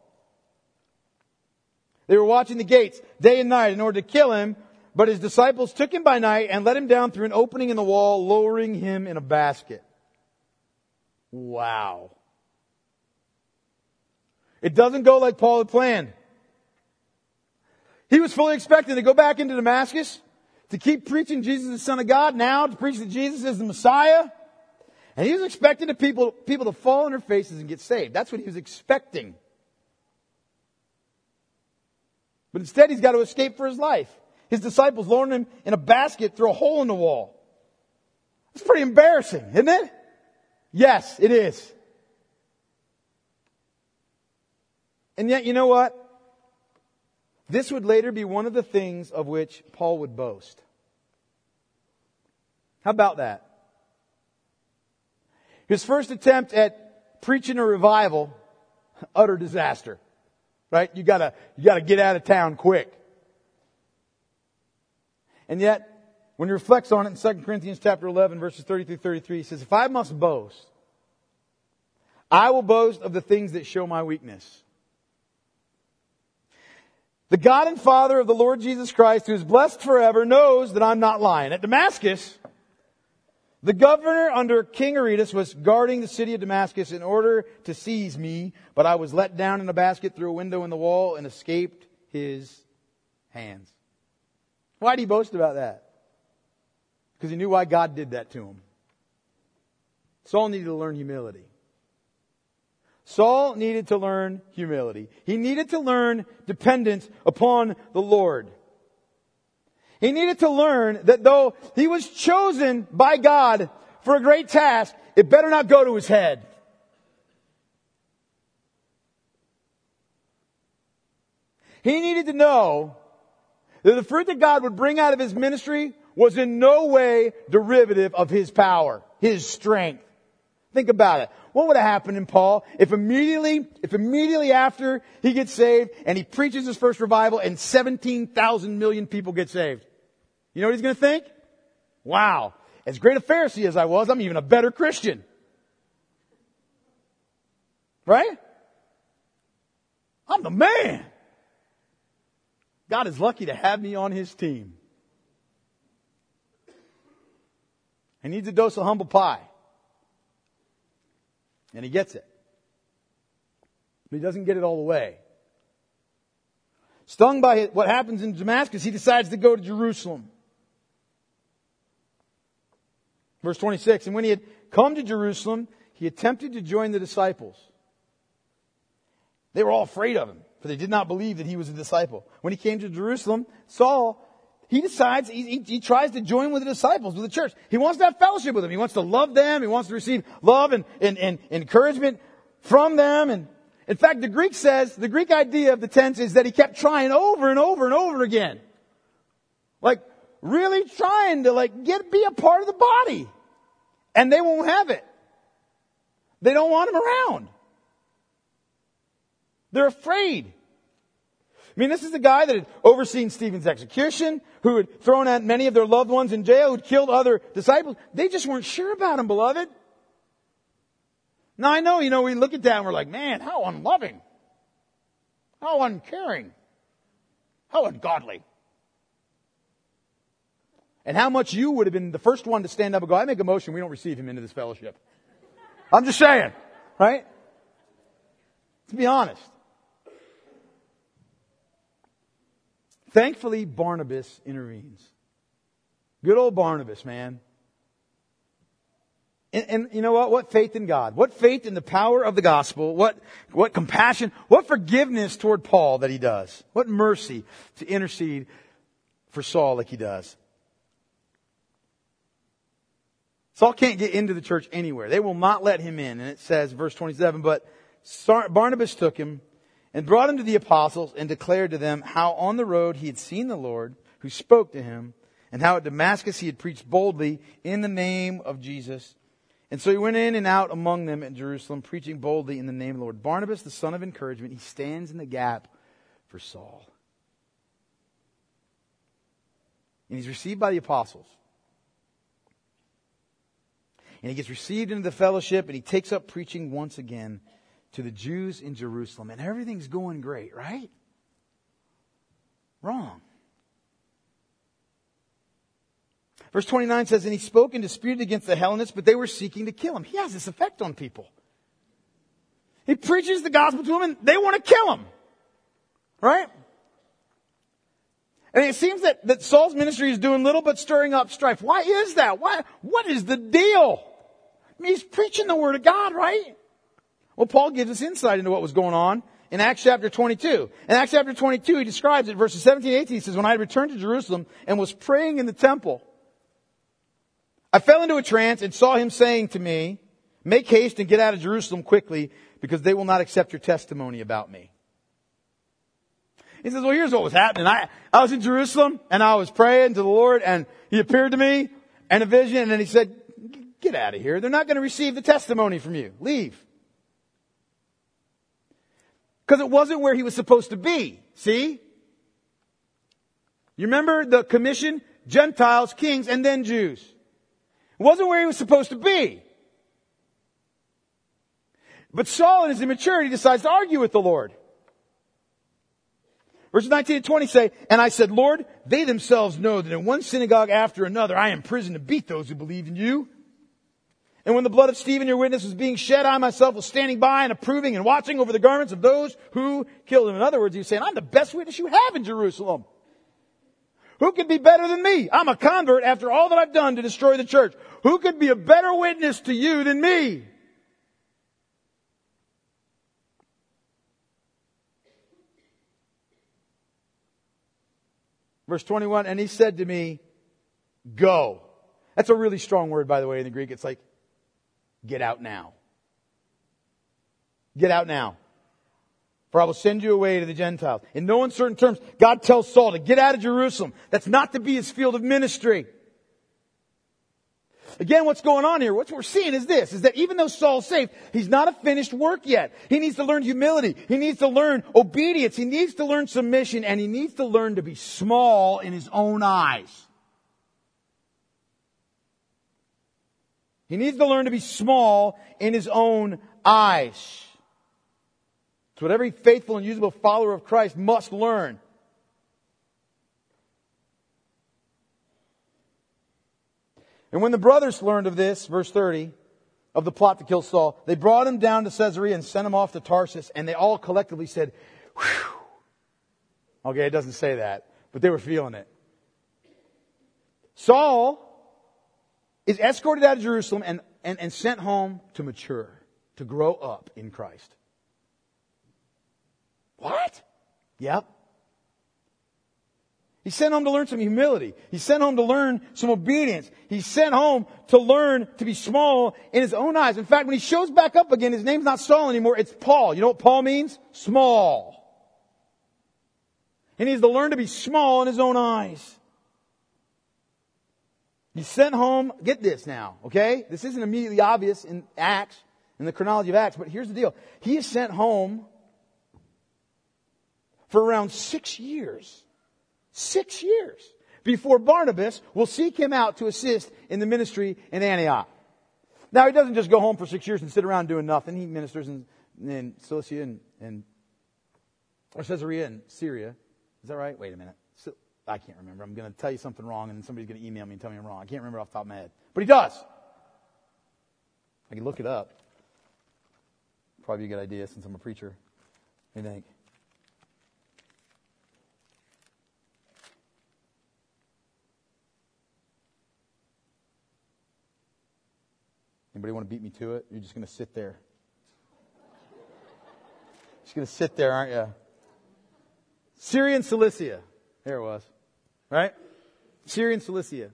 They were watching the gates day and night in order to kill him, but his disciples took him by night and let him down through an opening in the wall, lowering him in a basket. Wow. It doesn't go like Paul had planned. He was fully expecting to go back into Damascus, to keep preaching Jesus the Son of God, now to preach that Jesus is the Messiah. And he was expecting the people to fall on their faces and get saved. That's what he was expecting. But instead he's got to escape for his life. His disciples lowering him in a basket through a hole in the wall. It's pretty embarrassing, isn't it? Yes, it is. And yet, you know what? This would later be one of the things of which Paul would boast. How about that? His first attempt at preaching a revival, utter disaster. Right? You gotta get out of town quick. And yet, when he reflects on it in 2 Corinthians chapter 11, verses 30 through 33, he says, if I must boast, I will boast of the things that show my weakness. The God and Father of the Lord Jesus Christ, who is blessed forever, knows that I'm not lying. At Damascus, the governor under King Aretas was guarding the city of Damascus in order to seize me, but I was let down in a basket through a window in the wall and escaped his hands. Why did he boast about that? Because he knew why God did that to him. Saul needed to learn humility. Saul needed to learn humility. He needed to learn dependence upon the Lord. He needed to learn that though he was chosen by God for a great task, it better not go to his head. He needed to know that the fruit that God would bring out of his ministry was in no way derivative of his power, his strength. Think about it. What would have happened in Paul if immediately after he gets saved and he preaches his first revival and 17,000 million people get saved? You know what he's going to think? Wow, as great a Pharisee as I was, I'm even a better Christian. Right? I'm the man. God is lucky to have me on his team. He needs a dose of humble pie. And he gets it. But he doesn't get it all the way. Stung by what happens in Damascus, he decides to go to Jerusalem. Verse 26, and when he had come to Jerusalem, he attempted to join the disciples. They were all afraid of him, for they did not believe that he was a disciple. When he came to Jerusalem, Saul, he decides, he tries to join with the disciples, with the church. He wants to have fellowship with them. He wants to love them. He wants to receive love and encouragement from them. And in fact, the Greek idea of the tense is that he kept trying over and over and over again. Like, really trying to be a part of the body. And they won't have it. They don't want him around. They're afraid. I mean, this is the guy that had overseen Stephen's execution, who had thrown out many of their loved ones in jail, who'd killed other disciples. They just weren't sure about him, beloved. Now I know, we look at that and we're like, man, how unloving. How uncaring. How ungodly. And how much you would have been the first one to stand up and go, I make a motion, we don't receive him into this fellowship. I'm just saying, right? To be honest. Thankfully, Barnabas intervenes. Good old Barnabas, man. And you know what? What faith in God. What faith in the power of the gospel. What compassion. What forgiveness toward Paul that he does. What mercy to intercede for Saul like he does. Saul can't get into the church anywhere. They will not let him in. And it says, verse 27, but Barnabas took him and brought him to the apostles and declared to them how on the road he had seen the Lord who spoke to him, and how at Damascus he had preached boldly in the name of Jesus. And so he went in and out among them at Jerusalem, preaching boldly in the name of the Lord. Barnabas, the son of encouragement, he stands in the gap for Saul. And he's received by the apostles. And he gets received into the fellowship, and he takes up preaching once again to the Jews in Jerusalem. And everything's going great, right? Wrong. Verse 29 says, and he spoke and disputed against the Hellenists, but they were seeking to kill him. He has this effect on people. He preaches the gospel to them, and they want to kill him. Right? And it seems that Saul's ministry is doing little but stirring up strife. Why is that? What is the deal? I mean, he's preaching the word of God, right? Well, Paul gives us insight into what was going on in Acts chapter 22. In Acts chapter 22, he describes it, verses 17 and 18. He says, when I had returned to Jerusalem and was praying in the temple, I fell into a trance and saw him saying to me, make haste and get out of Jerusalem quickly, because they will not accept your testimony about me. He says, well, here's what was happening. I was in Jerusalem and I was praying to the Lord and He appeared to me in a vision and then He said, get out of here. They're not going to receive the testimony from you. Leave. Because it wasn't where he was supposed to be. See? You remember the commission? Gentiles, kings, and then Jews. It wasn't where he was supposed to be. But Saul in his immaturity decides to argue with the Lord. Verses 19 and 20 say, and I said, Lord, they themselves know that in one synagogue after another I am imprisoned to beat those who believed in you. And when the blood of Stephen, your witness, was being shed, I myself was standing by and approving and watching over the garments of those who killed him. In other words, he was saying, I'm the best witness you have in Jerusalem. Who could be better than me? I'm a convert after all that I've done to destroy the church. Who could be a better witness to you than me? Verse 21, and he said to me, go. That's a really strong word, by the way, in the Greek. It's like, get out now. Get out now. For I will send you away to the Gentiles. In no uncertain terms, God tells Saul to get out of Jerusalem. That's not to be his field of ministry. Again, what's going on here, what we're seeing is this, is that even though Saul's saved, he's not a finished work yet. He needs to learn humility. He needs to learn obedience. He needs to learn submission. And he needs to learn to be small in his own eyes. He needs to learn to be small in his own eyes. It's what every faithful and usable follower of Christ must learn. And when the brothers learned of this, verse 30, of the plot to kill Saul, they brought him down to Caesarea and sent him off to Tarsus, and they all collectively said, whew. Okay, it doesn't say that, but they were feeling it. Saul is escorted out of Jerusalem and sent home to mature, to grow up in Christ. What? Yep. He's sent home to learn some humility. He's sent home to learn some obedience. He's sent home to learn to be small in his own eyes. In fact, when he shows back up again, his name's not Saul anymore, it's Paul. You know what Paul means? Small. He needs to learn to be small in his own eyes. He's sent home, get this now, okay? This isn't immediately obvious in Acts, in the chronology of Acts, but here's the deal. He is sent home for around 6 years. 6 years before Barnabas will seek him out to assist in the ministry in Antioch. Now, he doesn't just go home for 6 years and sit around doing nothing. He ministers in Cilicia or Caesarea and Syria. Is that right? Wait a minute. I can't remember. I'm going to tell you something wrong and then somebody's going to email me and tell me I'm wrong. I can't remember off the top of my head. But he does. I can look it up. Probably a good idea since I'm a preacher. What do you think? Anybody want to beat me to it? You're just going to sit there. Just going to sit there, aren't you? Syria and Cilicia. There it was. Right? Syria and Cilicia.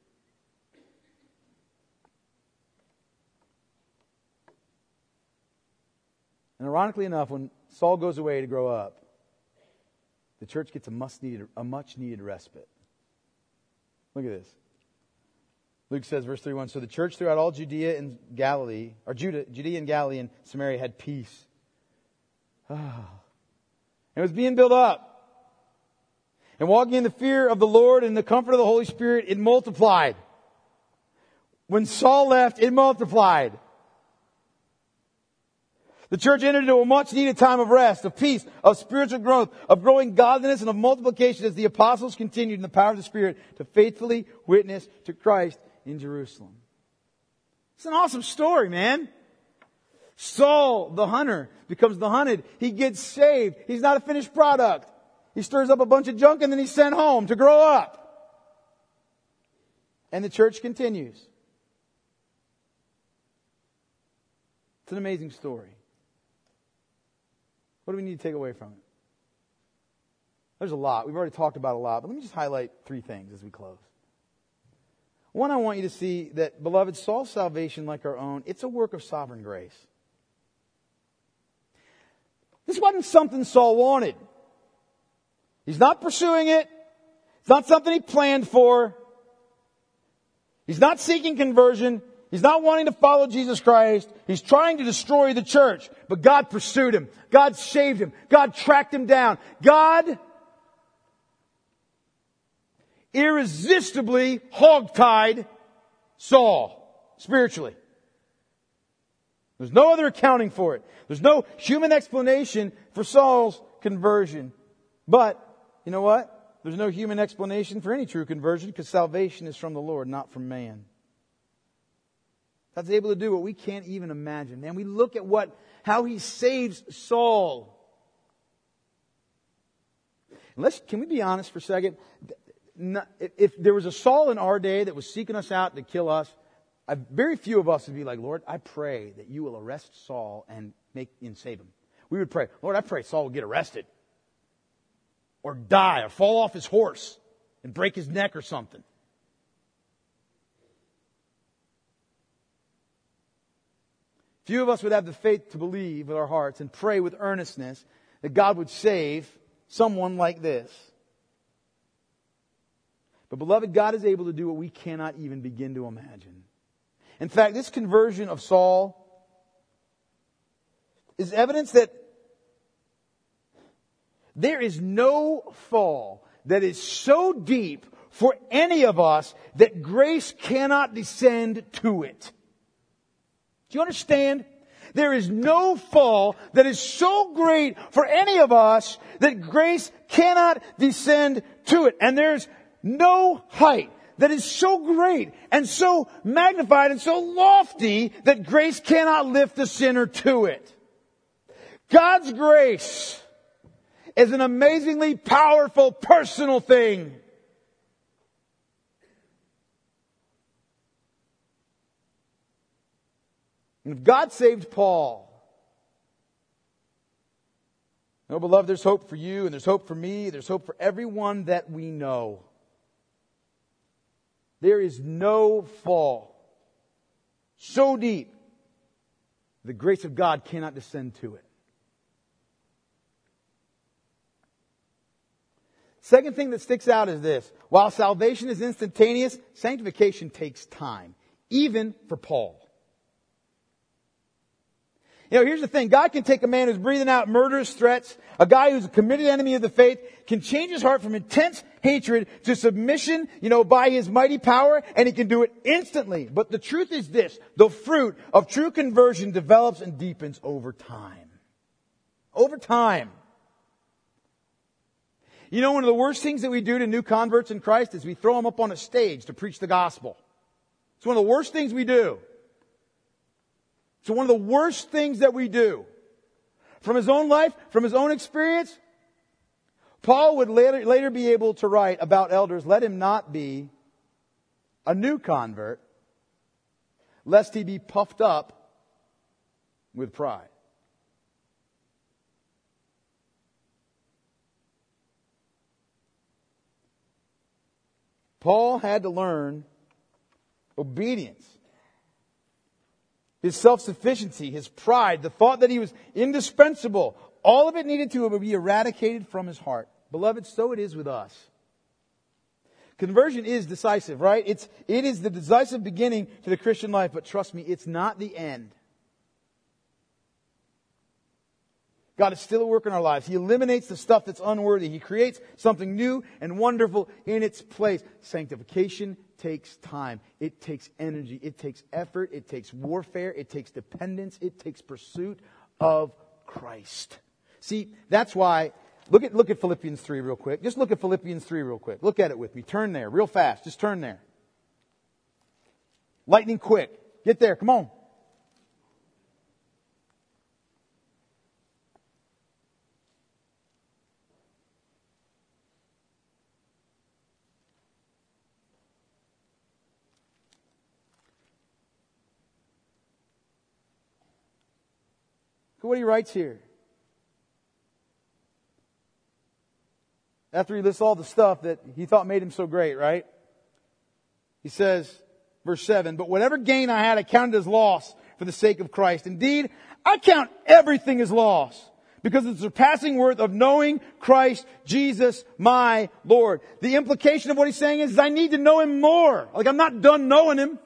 And ironically enough, when Saul goes away to grow up, the church gets a much needed respite. Look at this. Luke says, verse 31, so the church throughout all Judea and Galilee, or Judea and Galilee and Samaria had peace. It was being built up. And walking in the fear of the Lord and the comfort of the Holy Spirit, it multiplied. When Saul left, it multiplied. The church entered into a much needed time of rest, of peace, of spiritual growth, of growing godliness, and of multiplication as the apostles continued in the power of the Spirit to faithfully witness to Christ in Jerusalem. It's an awesome story, man. Saul, the hunter, becomes the hunted. He gets saved. He's not a finished product. He stirs up a bunch of junk and then he's sent home to grow up. And the church continues. It's an amazing story. What do we need to take away from it? There's a lot. We've already talked about a lot, but let me just highlight 3 things as we close. One, I want you to see that, beloved, Saul's salvation, like our own, it's a work of sovereign grace. This wasn't something Saul wanted. He's not pursuing it. It's not something he planned for. He's not seeking conversion. He's not wanting to follow Jesus Christ. He's trying to destroy the church. But God pursued him. God saved him. God tracked him down. God irresistibly hogtied Saul spiritually. There's no other accounting for it. There's no human explanation for Saul's conversion. But, you know what? There's no human explanation for any true conversion because salvation is from the Lord, not from man. God's able to do what we can't even imagine. And we look at how He saves Saul. Can we be honest for a second? If there was a Saul in our day that was seeking us out to kill us, very few of us would be like, Lord, I pray that you will arrest Saul and save him. We would pray, Lord, I pray Saul will get arrested or die or fall off his horse and break his neck or something. Few of us would have the faith to believe with our hearts and pray with earnestness that God would save someone like this. But beloved, God is able to do what we cannot even begin to imagine. In fact, this conversion of Saul is evidence that there is no fall that is so deep for any of us that grace cannot descend to it. Do you understand? There is no fall that is so great for any of us that grace cannot descend to it. And there's no height that is so great and so magnified and so lofty that grace cannot lift the sinner to it. God's grace is an amazingly powerful personal thing. And if God saved Paul, no, beloved, there's hope for you and there's hope for me. There's hope for everyone that we know. There is no fall so deep the grace of God cannot descend to it. Second thing that sticks out is this. While salvation is instantaneous, sanctification takes time, even for Paul. You know, here's the thing. God can take a man who's breathing out murderous threats, a guy who's a committed enemy of the faith, can change his heart from intense hatred to submission, by His mighty power, and He can do it instantly. But the truth is this. The fruit of true conversion develops and deepens over time. Over time. One of the worst things that we do to new converts in Christ is we throw them up on a stage to preach the gospel. It's one of the worst things we do. It's one of the worst things that we do. From his own life, from his own experience, Paul would later be able to write about elders, let him not be a new convert, lest he be puffed up with pride. Paul had to learn obedience. His self-sufficiency, his pride, the thought that he was indispensable, all of it needed to be eradicated from his heart. Beloved, so it is with us. Conversion is decisive, right? It is the decisive beginning to the Christian life, but trust me, it's not the end. God is still at work in our lives. He eliminates the stuff that's unworthy. He creates something new and wonderful in its place. Sanctification takes time. It takes energy. It takes effort. It takes warfare. It takes dependence. It takes pursuit of Christ. See, that's why, look at Philippians 3 real quick. Just look at Philippians 3 real quick. Look at it with me. Turn there real fast. Just turn there. Lightning quick. Get there. Come on. Look what he writes here. After he lists all the stuff that he thought made him so great, right? He says, verse 7, but whatever gain I had, I counted as loss for the sake of Christ. Indeed, I count everything as loss because of the surpassing worth of knowing Christ Jesus, my Lord. The implication of what he's saying is I need to know him more. Like, I'm not done knowing him.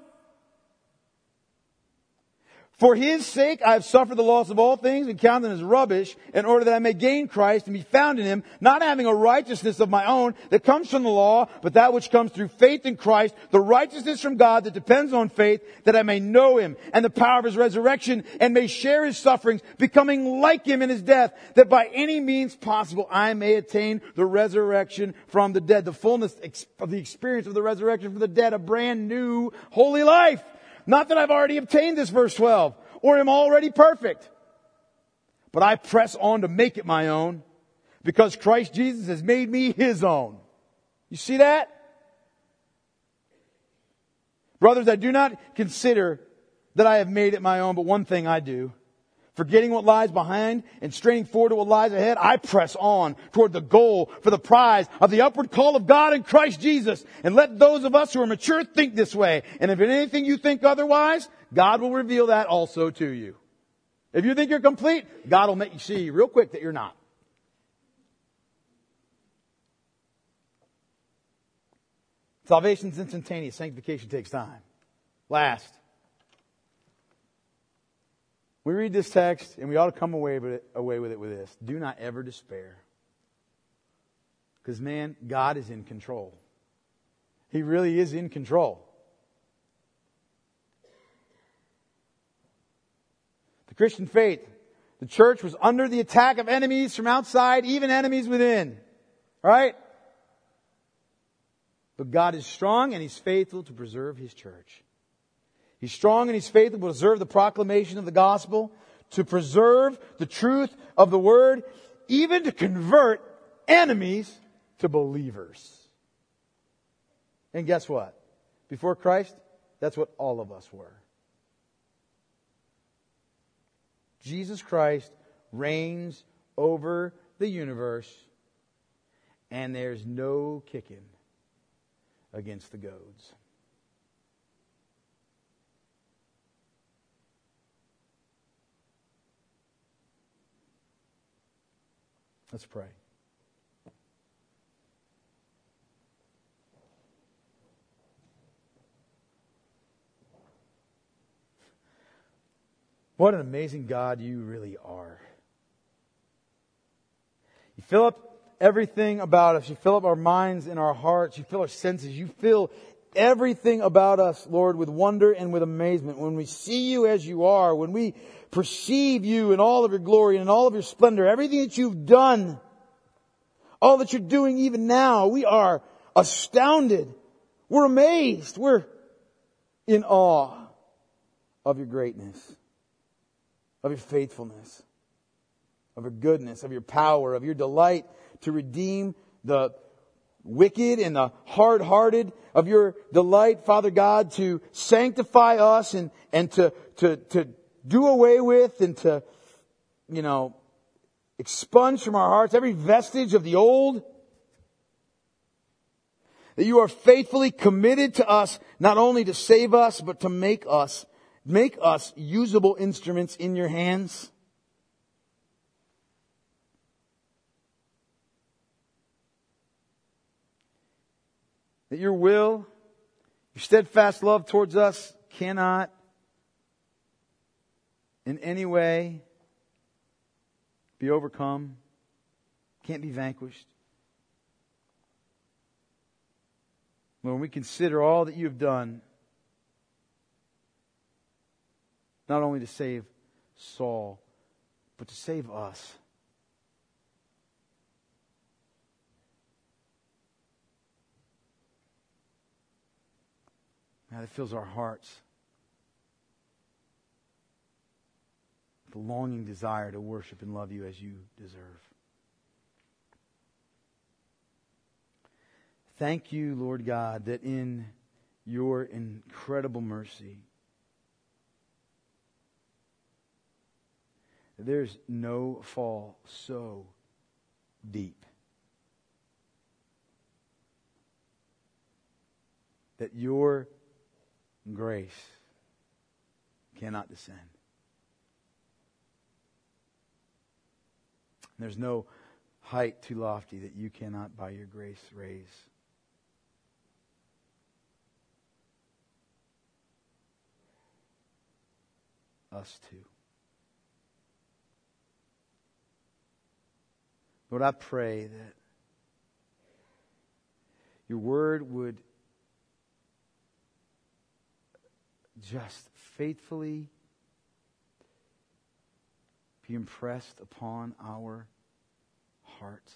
For his sake, I have suffered the loss of all things and count them as rubbish in order that I may gain Christ and be found in him, not having a righteousness of my own that comes from the law, but that which comes through faith in Christ, the righteousness from God that depends on faith, that I may know him and the power of his resurrection and may share his sufferings, becoming like him in his death, that by any means possible I may attain the resurrection from the dead. The fullness of the experience of the resurrection from the dead, a brand new holy life. Not that I've already obtained this, verse 12, or am already perfect. But I press on to make it my own, because Christ Jesus has made me his own. You see that? Brothers, I do not consider that I have made it my own, but one thing I do. Forgetting what lies behind and straining forward to what lies ahead, I press on toward the goal for the prize of the upward call of God in Christ Jesus. And let those of us who are mature think this way. And if in anything you think otherwise, God will reveal that also to you. If you think you're complete, God will make you see real quick that you're not. Salvation's instantaneous. Sanctification takes time. Last. We read this text and we ought to come away with it with this. Do not ever despair. Because, man, God is in control. He really is in control. The Christian faith, the church was under the attack of enemies from outside, even enemies within. Right? But God is strong and he's faithful to preserve his church. He's strong and he's faithful to preserve the proclamation of the gospel, to preserve the truth of the word, even to convert enemies to believers. And guess what? Before Christ, that's what all of us were. Jesus Christ reigns over the universe, and there's no kicking against the goads. Let's pray. What an amazing God you really are. You fill up everything about us. You fill up our minds and our hearts. You fill our senses. You fill everything about us, Lord, with wonder and with amazement. When we see you as you are, when we perceive you in all of your glory and in all of your splendor, everything that you've done, all that you're doing even now, we are astounded. We're amazed. We're in awe of your greatness, of your faithfulness, of your goodness, of your power, of your delight to redeem the wicked and the hard-hearted, of your delight, Father God, to sanctify us and to do away with and to, expunge from our hearts every vestige of the old. That you are faithfully committed to us, not only to save us, but to make us usable instruments in your hands. That your will, your steadfast love towards us cannot in any way be overcome, can't be vanquished. When we consider all that you have done, not only to save Saul, but to save us. Now that fills our hearts with a longing desire to worship and love you as you deserve. Thank you, Lord God, that in your incredible mercy, there's no fall so deep that your grace cannot descend. there's no height too lofty that you cannot by your grace raise. Us too. Lord, I pray that your word would just faithfully be impressed upon our hearts.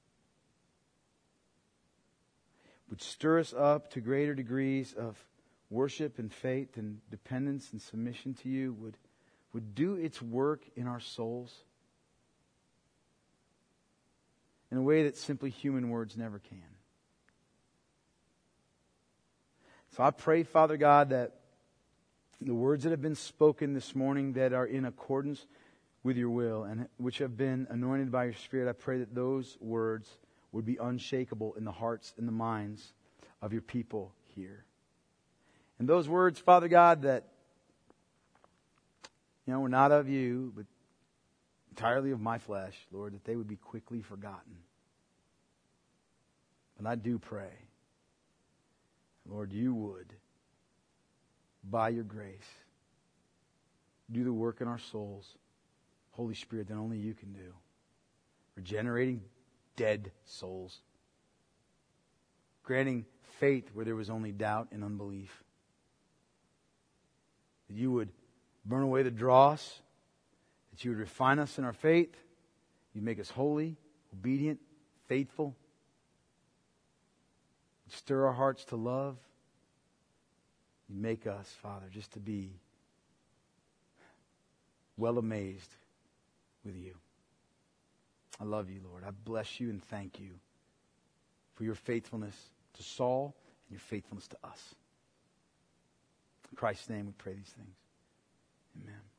Would stir us up to greater degrees of worship and faith and dependence and submission to you. Would do its work in our souls in a way that simply human words never can. So I pray, Father God, that the words that have been spoken this morning that are in accordance with your will and which have been anointed by your Spirit, I pray that those words would be unshakable in the hearts and the minds of your people here. And those words, Father God, that were not of you, but entirely of my flesh, Lord, that they would be quickly forgotten. And I do pray, Lord, you would, by your grace, do the work in our souls, Holy Spirit, that only you can do. Regenerating dead souls. Granting faith where there was only doubt and unbelief. That you would burn away the dross. That you would refine us in our faith. You'd make us holy, obedient, faithful. You'd stir our hearts to love. You'd make us, Father, just to be well amazed with you. I love you, Lord. I bless you and thank you for your faithfulness to Saul and your faithfulness to us. In Christ's name we pray these things. Amen.